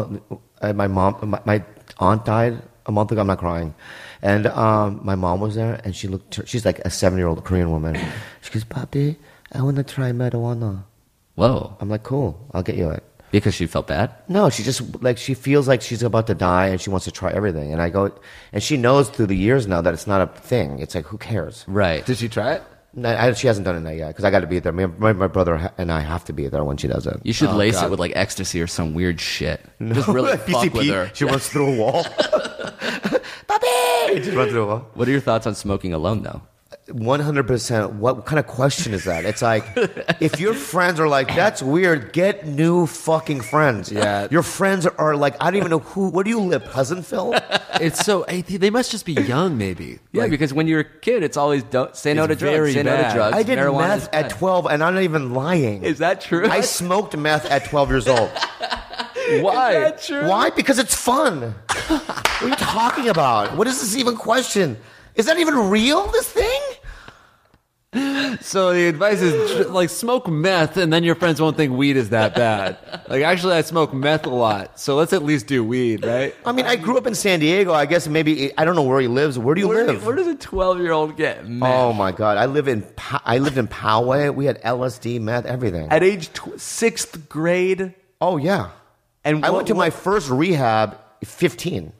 Speaker 3: aunt died a month ago. I'm not crying. And my mom was there, and she's like a 7-year-old Korean woman. She goes, Papi, I want to try marijuana.
Speaker 4: Whoa.
Speaker 3: I'm like, cool, I'll get you it.
Speaker 4: Because she felt bad?
Speaker 3: No, she just like she feels like she's about to die and she wants to try everything. And I go, and she knows through the years now that it's not a thing. It's like, who cares?
Speaker 4: Right.
Speaker 5: Did she try it?
Speaker 3: No, she hasn't done it yet because I got to be there. My brother and I have to be there when she does it.
Speaker 4: You should lace it with like ecstasy or some weird shit. Just really fuck with her.
Speaker 3: She runs through a wall. Puppy! Just runs through a wall.
Speaker 4: What are your thoughts on smoking alone, though?
Speaker 3: 100%. What kind of question is that? It's like, if your friends are like, that's weird, get new fucking friends.
Speaker 5: Yeah.
Speaker 3: Your friends are like, I don't even know where do you live, Pleasantville?
Speaker 5: It's so they must just be young, maybe.
Speaker 4: Yeah, because when you're a kid, it's always don't say no to drugs.
Speaker 5: very
Speaker 4: Say no to
Speaker 5: bad.
Speaker 4: drugs.
Speaker 3: I did
Speaker 4: Marijuana is
Speaker 3: meth
Speaker 4: bad.
Speaker 3: at 12, and I'm not even lying.
Speaker 4: Is that true?
Speaker 3: I smoked meth at 12 years old.
Speaker 5: Why?
Speaker 4: Is that true?
Speaker 3: Why? Because it's fun. What are you talking about? What is this even question? Is that even real, this thing?
Speaker 5: So the advice is like smoke meth, and then your friends won't think weed is that bad. Like actually, I smoke meth a lot, so let's at least do weed, right?
Speaker 3: I mean, I grew up in San Diego. I guess maybe I don't know where he lives. Where do you live?
Speaker 4: Where does a 12-year-old get meth?
Speaker 3: Oh my God! I lived in Poway. We had LSD, meth, everything.
Speaker 4: At age 6th grade?
Speaker 3: Oh yeah.
Speaker 4: And
Speaker 3: I
Speaker 4: what-
Speaker 3: went to my
Speaker 4: what-
Speaker 3: first rehab 15.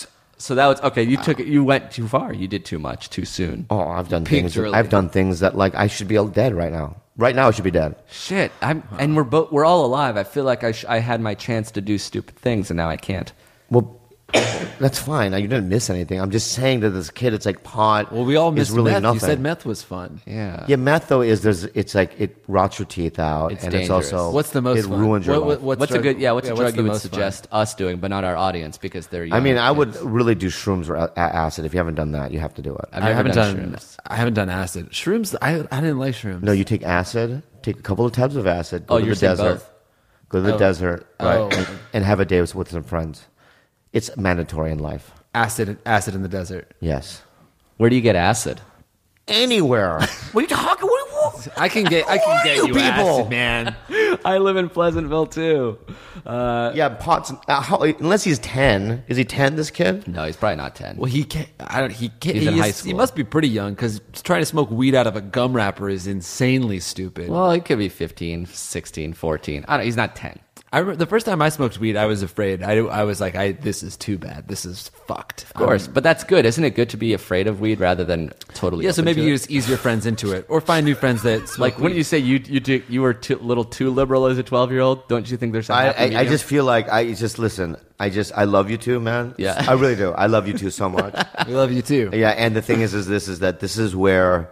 Speaker 4: So that was okay. You went too far. You did too much too soon.
Speaker 3: Oh, I've done
Speaker 5: Peaked
Speaker 3: things.
Speaker 5: early.
Speaker 3: I've done things that like I should be dead right now. Right now, I should be dead.
Speaker 4: Shit. And we're all alive. I feel like I had my chance to do stupid things, and now I can't.
Speaker 3: Well, that's fine. You didn't miss anything. I'm just saying to this kid, it's like pot.
Speaker 5: Well, we all
Speaker 3: is
Speaker 5: missed
Speaker 3: really
Speaker 5: meth.
Speaker 3: nothing.
Speaker 5: You said meth was fun.
Speaker 4: Yeah.
Speaker 3: Yeah, meth though it's like it rots your teeth out,
Speaker 4: It's
Speaker 3: and
Speaker 4: dangerous.
Speaker 3: it's also
Speaker 5: What's the most
Speaker 3: it
Speaker 5: fun?
Speaker 3: ruins your life.
Speaker 4: What's a good? Yeah. What's a drug
Speaker 5: the
Speaker 4: you would
Speaker 5: most fun?
Speaker 4: suggest us doing, but not our audience because they're young
Speaker 3: I mean, I would
Speaker 4: kids.
Speaker 3: really do shrooms or acid. If you haven't done that, you have to do it.
Speaker 4: I've never done shrooms.
Speaker 5: I haven't done acid. Shrooms. I didn't like shrooms.
Speaker 3: No, you take acid, take a couple of tabs of acid, go
Speaker 4: Oh,
Speaker 3: to
Speaker 4: you're
Speaker 3: the
Speaker 4: saying
Speaker 3: desert,
Speaker 4: both.
Speaker 3: go to the desert, right,
Speaker 5: Oh.
Speaker 3: and have a day with some friends. It's mandatory in life.
Speaker 5: Acid in the desert.
Speaker 3: Yes,
Speaker 4: Where do you get acid?
Speaker 3: anywhere. What are you talking? What?
Speaker 5: I can get
Speaker 3: you
Speaker 5: you
Speaker 3: people?
Speaker 5: acid, man.
Speaker 4: I live in Pleasantville too.
Speaker 3: Yeah, pots. Unless he's 10. Is he 10? This kid?
Speaker 4: No, he's probably not 10.
Speaker 5: Well, he can't. I don't. He can't.
Speaker 4: He's in high
Speaker 5: He
Speaker 4: school.
Speaker 5: must be pretty young because trying to smoke weed out of a gum wrapper is insanely stupid.
Speaker 4: Well, he could be 15, 16, 14. I don't. He's not 10.
Speaker 5: I remember the first time I smoked weed, I was afraid. I was like, this is too bad. This is fucked.
Speaker 4: Of course, but that's good. Isn't it good to be afraid of weed rather than totally?
Speaker 5: Yeah, so
Speaker 4: open
Speaker 5: maybe
Speaker 4: to
Speaker 5: you
Speaker 4: it?
Speaker 5: just ease your friends into it, or find new friends that smoke
Speaker 4: Like, wouldn't
Speaker 5: weed.
Speaker 4: you say you were a little too liberal as a 12-year-old? Don't you think there's a happy
Speaker 3: I
Speaker 4: medium?
Speaker 3: just feel like listen. I love you too, man.
Speaker 4: Yeah.
Speaker 3: I really do. I love you too so much.
Speaker 5: We love you too.
Speaker 3: Yeah, and the thing is this is where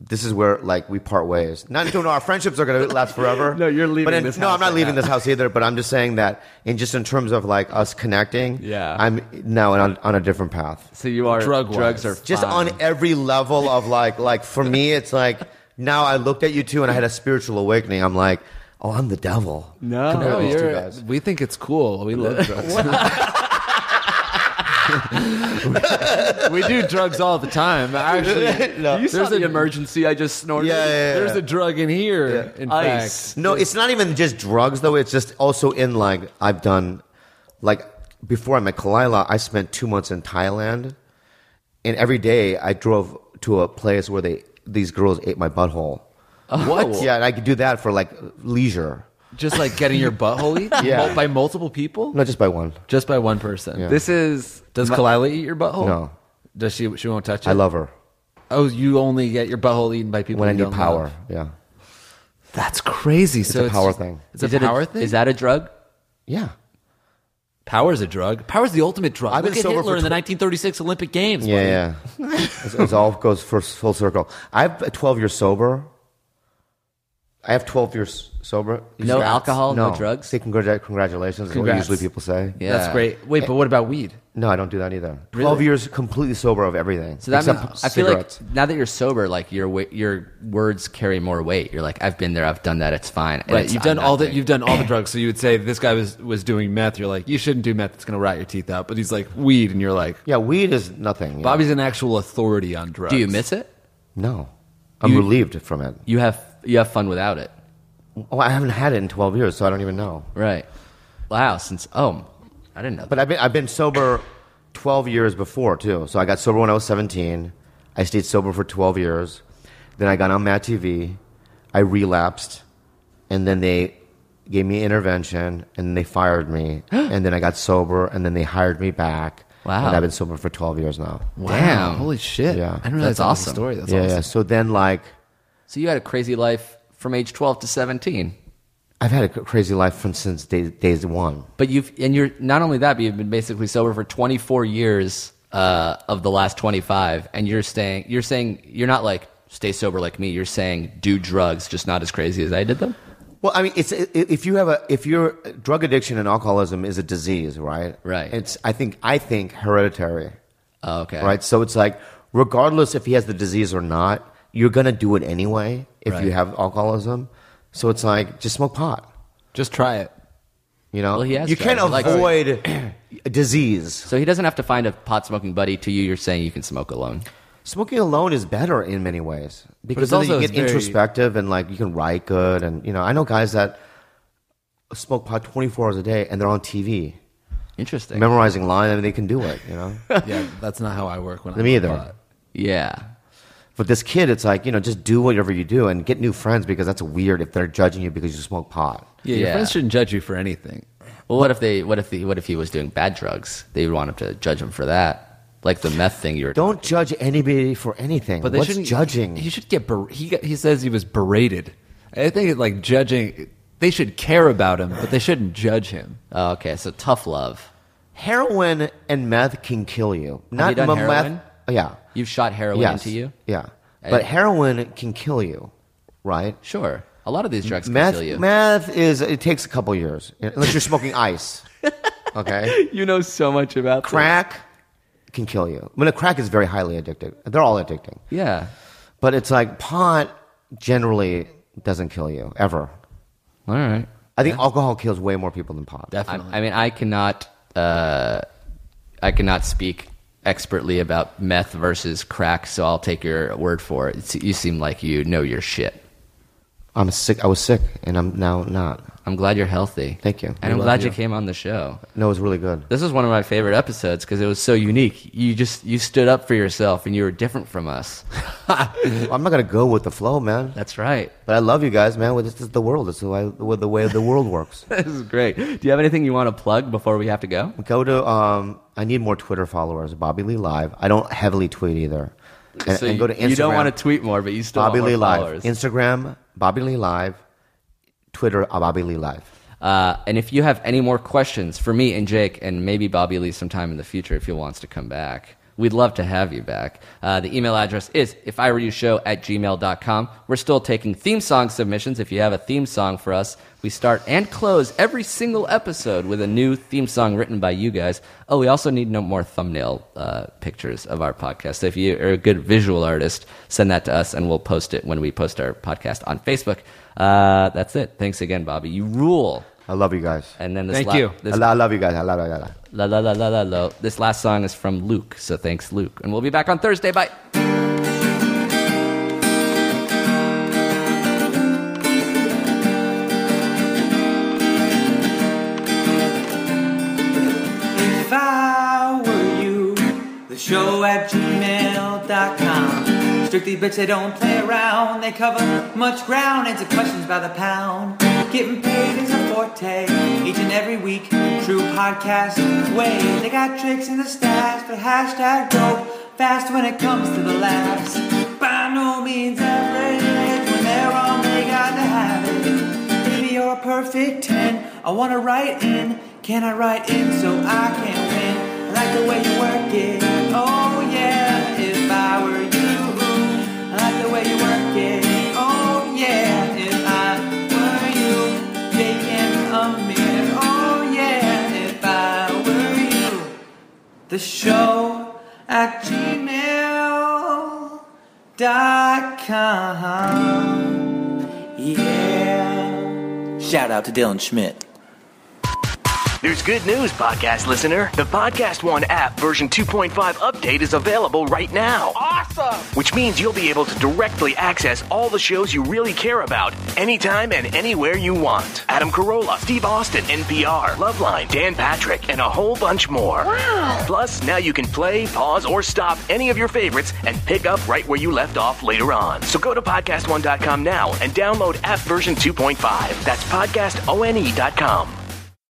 Speaker 3: like we part ways. Not no, our friendships are going to last forever.
Speaker 4: No, you're leaving
Speaker 3: But
Speaker 4: this
Speaker 3: no,
Speaker 4: house
Speaker 3: I'm not
Speaker 4: right
Speaker 3: leaving
Speaker 4: now.
Speaker 3: this house either. But I'm just saying that in terms of like us connecting.
Speaker 4: Yeah.
Speaker 3: I'm now on a different path.
Speaker 4: so you are
Speaker 5: Drug-wise.
Speaker 4: drugs are
Speaker 3: Just
Speaker 4: fine.
Speaker 3: on every level of like for me, it's like now I looked at you two and I had a spiritual awakening. I'm like, oh, I'm the devil.
Speaker 4: No.
Speaker 3: Compared to
Speaker 5: No,
Speaker 3: these two
Speaker 5: you're,
Speaker 3: guys.
Speaker 5: we think it's cool. We love drugs. We do drugs all the time. Actually,
Speaker 3: No.
Speaker 4: You saw
Speaker 5: There's
Speaker 4: the
Speaker 5: a-
Speaker 4: emergency I just snorted.
Speaker 3: Yeah.
Speaker 5: there's a drug in here. In
Speaker 4: Ice.
Speaker 5: fact,
Speaker 3: No, it's not even just drugs though. It's just also in like I've done like before I met Kalila, I spent 2 months in Thailand, and every day I drove to a place where these girls ate my butthole.
Speaker 5: What?
Speaker 3: Yeah, and I could do that for like leisure,
Speaker 5: Just like getting your butthole eaten
Speaker 3: Yeah.
Speaker 5: by multiple people,
Speaker 3: not just by one.
Speaker 5: just by one person.
Speaker 3: Yeah.
Speaker 4: This is
Speaker 5: Does Kalila eat your butthole?
Speaker 3: No.
Speaker 5: Does she? She won't touch it.
Speaker 3: I love her
Speaker 5: Oh, you only get your butthole eaten by people
Speaker 3: when I
Speaker 5: you
Speaker 3: need
Speaker 5: don't
Speaker 3: power.
Speaker 5: love.
Speaker 3: Yeah,
Speaker 5: That's crazy.
Speaker 3: it's a power thing.
Speaker 5: It's a
Speaker 4: Is it
Speaker 5: power thing.
Speaker 4: Is that a drug?
Speaker 3: Yeah,
Speaker 5: Power's a drug? Power's the ultimate drug.
Speaker 3: I've
Speaker 5: Look
Speaker 3: been
Speaker 5: at
Speaker 3: sober
Speaker 5: Hitler
Speaker 3: for
Speaker 5: in the 1936 Olympic Games. buddy.
Speaker 3: yeah. It's all goes full circle. I've 12 years sober. I have 12 years sober.
Speaker 4: No alcohol, no drugs?
Speaker 3: Say congratulations. Is what
Speaker 5: Congrats.
Speaker 3: usually people say.
Speaker 4: Yeah.
Speaker 5: That's great. Wait, but what about weed?
Speaker 3: No, I don't do that either. 12 years completely sober of everything.
Speaker 4: So that
Speaker 3: except
Speaker 4: means, I feel like
Speaker 3: cigarettes.
Speaker 4: now that you're sober, like your words carry more weight. You're like, I've been there, I've done that. It's fine. And
Speaker 5: Right,
Speaker 4: it's-
Speaker 5: you've done
Speaker 4: I'm
Speaker 5: all
Speaker 4: not
Speaker 5: the
Speaker 4: doing-
Speaker 5: you've done all the drugs. So you would say this guy was doing meth. You're like, you shouldn't do meth. It's going to rot your teeth out. But he's like weed, and you're like,
Speaker 3: Yeah, weed is nothing. you
Speaker 5: Bobby's an actual authority on drugs.
Speaker 4: Do you miss it?
Speaker 3: know. No. I'm relieved from it.
Speaker 4: You have fun without it,
Speaker 3: Oh, I haven't had it in 12 years, so I don't even know.
Speaker 4: right? Wow. I didn't know.
Speaker 3: But I've been sober 12 years before, too. So I got sober when I was 17. I stayed sober for 12 years. Then I got on Mad TV. I relapsed. And then they gave me intervention, and they fired me. And then I got sober, and then they hired me back.
Speaker 4: Wow.
Speaker 3: And I've been sober for 12 years now.
Speaker 4: Damn.
Speaker 5: Holy shit.
Speaker 3: Yeah.
Speaker 5: I didn't realize
Speaker 4: That's
Speaker 5: that was
Speaker 4: awesome.
Speaker 5: the story. That's
Speaker 3: Yeah,
Speaker 5: awesome.
Speaker 3: yeah. So then, like,
Speaker 4: So you had a crazy life from age 12 to 17.
Speaker 3: I've had a crazy life since days one.
Speaker 4: But you're not only that, but you've been basically sober for 24 years of the last 25, and you're saying you're not like stay sober like me. You're saying do drugs, just not as crazy as I did them.
Speaker 3: Well, I mean, if your drug addiction and alcoholism is a disease, right?
Speaker 4: Right.
Speaker 3: It's I think hereditary.
Speaker 4: Oh, okay.
Speaker 3: Right. So it's like regardless if he has the disease or not, you're gonna do it anyway if
Speaker 4: Right.
Speaker 3: you have alcoholism. So it's like just smoke pot.
Speaker 5: Just try it.
Speaker 3: You know,
Speaker 4: Well, he has
Speaker 3: you
Speaker 4: tried.
Speaker 3: can't
Speaker 4: He likes
Speaker 3: avoid a disease.
Speaker 4: So he doesn't have to find a pot smoking buddy. To you, you're saying you can smoke alone.
Speaker 3: Smoking alone is better in many ways because
Speaker 5: it's
Speaker 3: then
Speaker 5: also
Speaker 3: you get
Speaker 5: very-
Speaker 3: introspective and like you can write good and I know guys that smoke pot 24 hours a day and they're on TV
Speaker 4: Interesting.
Speaker 3: memorizing lines. I mean, they can do it.
Speaker 5: Yeah, that's not how I work when I'm
Speaker 3: Me
Speaker 5: on
Speaker 3: either.
Speaker 5: pot.
Speaker 4: Yeah.
Speaker 3: But this kid, it's like just do whatever you do and get new friends because that's weird if they're judging you because you smoke pot.
Speaker 5: Yeah, your
Speaker 4: Yeah.
Speaker 5: friends shouldn't judge you for anything.
Speaker 4: Well, what if he was doing bad drugs? They would want him to judge him for that, like the meth thing you were.
Speaker 3: Don't judge anybody for anything.
Speaker 5: But they
Speaker 3: What's
Speaker 5: shouldn't
Speaker 3: judging?
Speaker 5: He should get. He says he was berated. I think like judging. They should care about him, but they shouldn't judge him.
Speaker 4: Oh, okay, so tough love.
Speaker 3: Heroin and meth can kill you.
Speaker 4: Have you done
Speaker 3: meth.
Speaker 4: heroin?
Speaker 3: Yeah.
Speaker 4: You've shot heroin
Speaker 3: Yes.
Speaker 4: into you?
Speaker 3: Yeah. But heroin can kill you, right?
Speaker 4: Sure. A lot of these drugs can
Speaker 3: Meth,
Speaker 4: kill you.
Speaker 3: meth it takes a couple years unless you're smoking ice. Okay,
Speaker 4: You know so much about
Speaker 3: crack can kill you. I mean, crack is very highly addictive. They're all addicting,
Speaker 4: Yeah.
Speaker 3: but it's like pot generally doesn't kill you ever.
Speaker 4: All right.
Speaker 3: I think alcohol kills way more people than pot.
Speaker 5: Definitely.
Speaker 4: I mean, I cannot speak expertly about meth versus crack, so I'll take your word for it. You seem like you know your shit.
Speaker 3: I was sick, and I'm now not.
Speaker 4: I'm glad you're healthy.
Speaker 3: Thank you.
Speaker 4: And I'm glad you came on the show.
Speaker 3: No, it was really good.
Speaker 4: This is one of my favorite episodes because it was so unique. You stood up for yourself and you were different from us.
Speaker 3: Well, I'm not gonna go with the flow, man.
Speaker 4: That's right.
Speaker 3: But I love you guys, man. This is the world. This is the way the world works.
Speaker 4: This is great. Do you have anything you want to plug before we have to go?
Speaker 3: Go to I need more Twitter followers. Bobby Lee Live. I don't heavily tweet either. And go to Instagram.
Speaker 4: You don't want to tweet more, but you still
Speaker 3: Bobby
Speaker 4: want
Speaker 3: Lee
Speaker 4: more
Speaker 3: Live.
Speaker 4: followers.
Speaker 3: Instagram Bobby Lee Live. Twitter Bobby Lee Live.
Speaker 4: And if you have any more questions for me and Jake, and maybe Bobby Lee sometime in the future if he wants to come back, we'd love to have you back. The email address is ifiwereyoushow@gmail.com. We're still taking theme song submissions. If you have a theme song for us, we start and close every single episode with a new theme song written by you guys. Oh, we also need no more thumbnail pictures of our podcast. So if you are a good visual artist, send that to us, and we'll post it when we post our podcast on Facebook. That's it. Thanks again, Bobby. You rule.
Speaker 3: I love you guys.
Speaker 4: And then this
Speaker 5: Thank you.
Speaker 4: This,
Speaker 3: I love you guys. I love.
Speaker 4: la, la, la, la, la, la. This last song is from Luke, so thanks, Luke. And we'll be back on Thursday. Bye.
Speaker 6: If I were you, the show at gmail.com. Strictly bitch, they don't play around. They cover much ground, answer questions by the pound. Getting paid is a forte, each and every week. True podcast way. They got tricks in the stats, but hashtag dope fast when it comes to the laughs. By no means average, when they're wrong, they got to have it. Baby, you're a perfect 10. I wanna write in. Can I write in so I can win? I like the way you work it. Oh yeah, if I were you. I like the way you work it. Oh yeah, if I were you. Taking a minute. Oh yeah, if I were you. The show at gmail.com. Yeah. Shout out to Dylan Schmidt.
Speaker 8: There's good news, podcast listener. The Podcast One app version 2.5 update is available right now.
Speaker 9: Awesome!
Speaker 8: Which means you'll be able to directly access all the shows you really care about anytime and anywhere you want. Adam Carolla, Steve Austin, NPR, Loveline, Dan Patrick, and a whole bunch more.
Speaker 9: Wow!
Speaker 8: Plus, now you can play, pause, or stop any of your favorites and pick up right where you left off later on. So go to podcastone.com now and download app version 2.5. That's podcastone.com.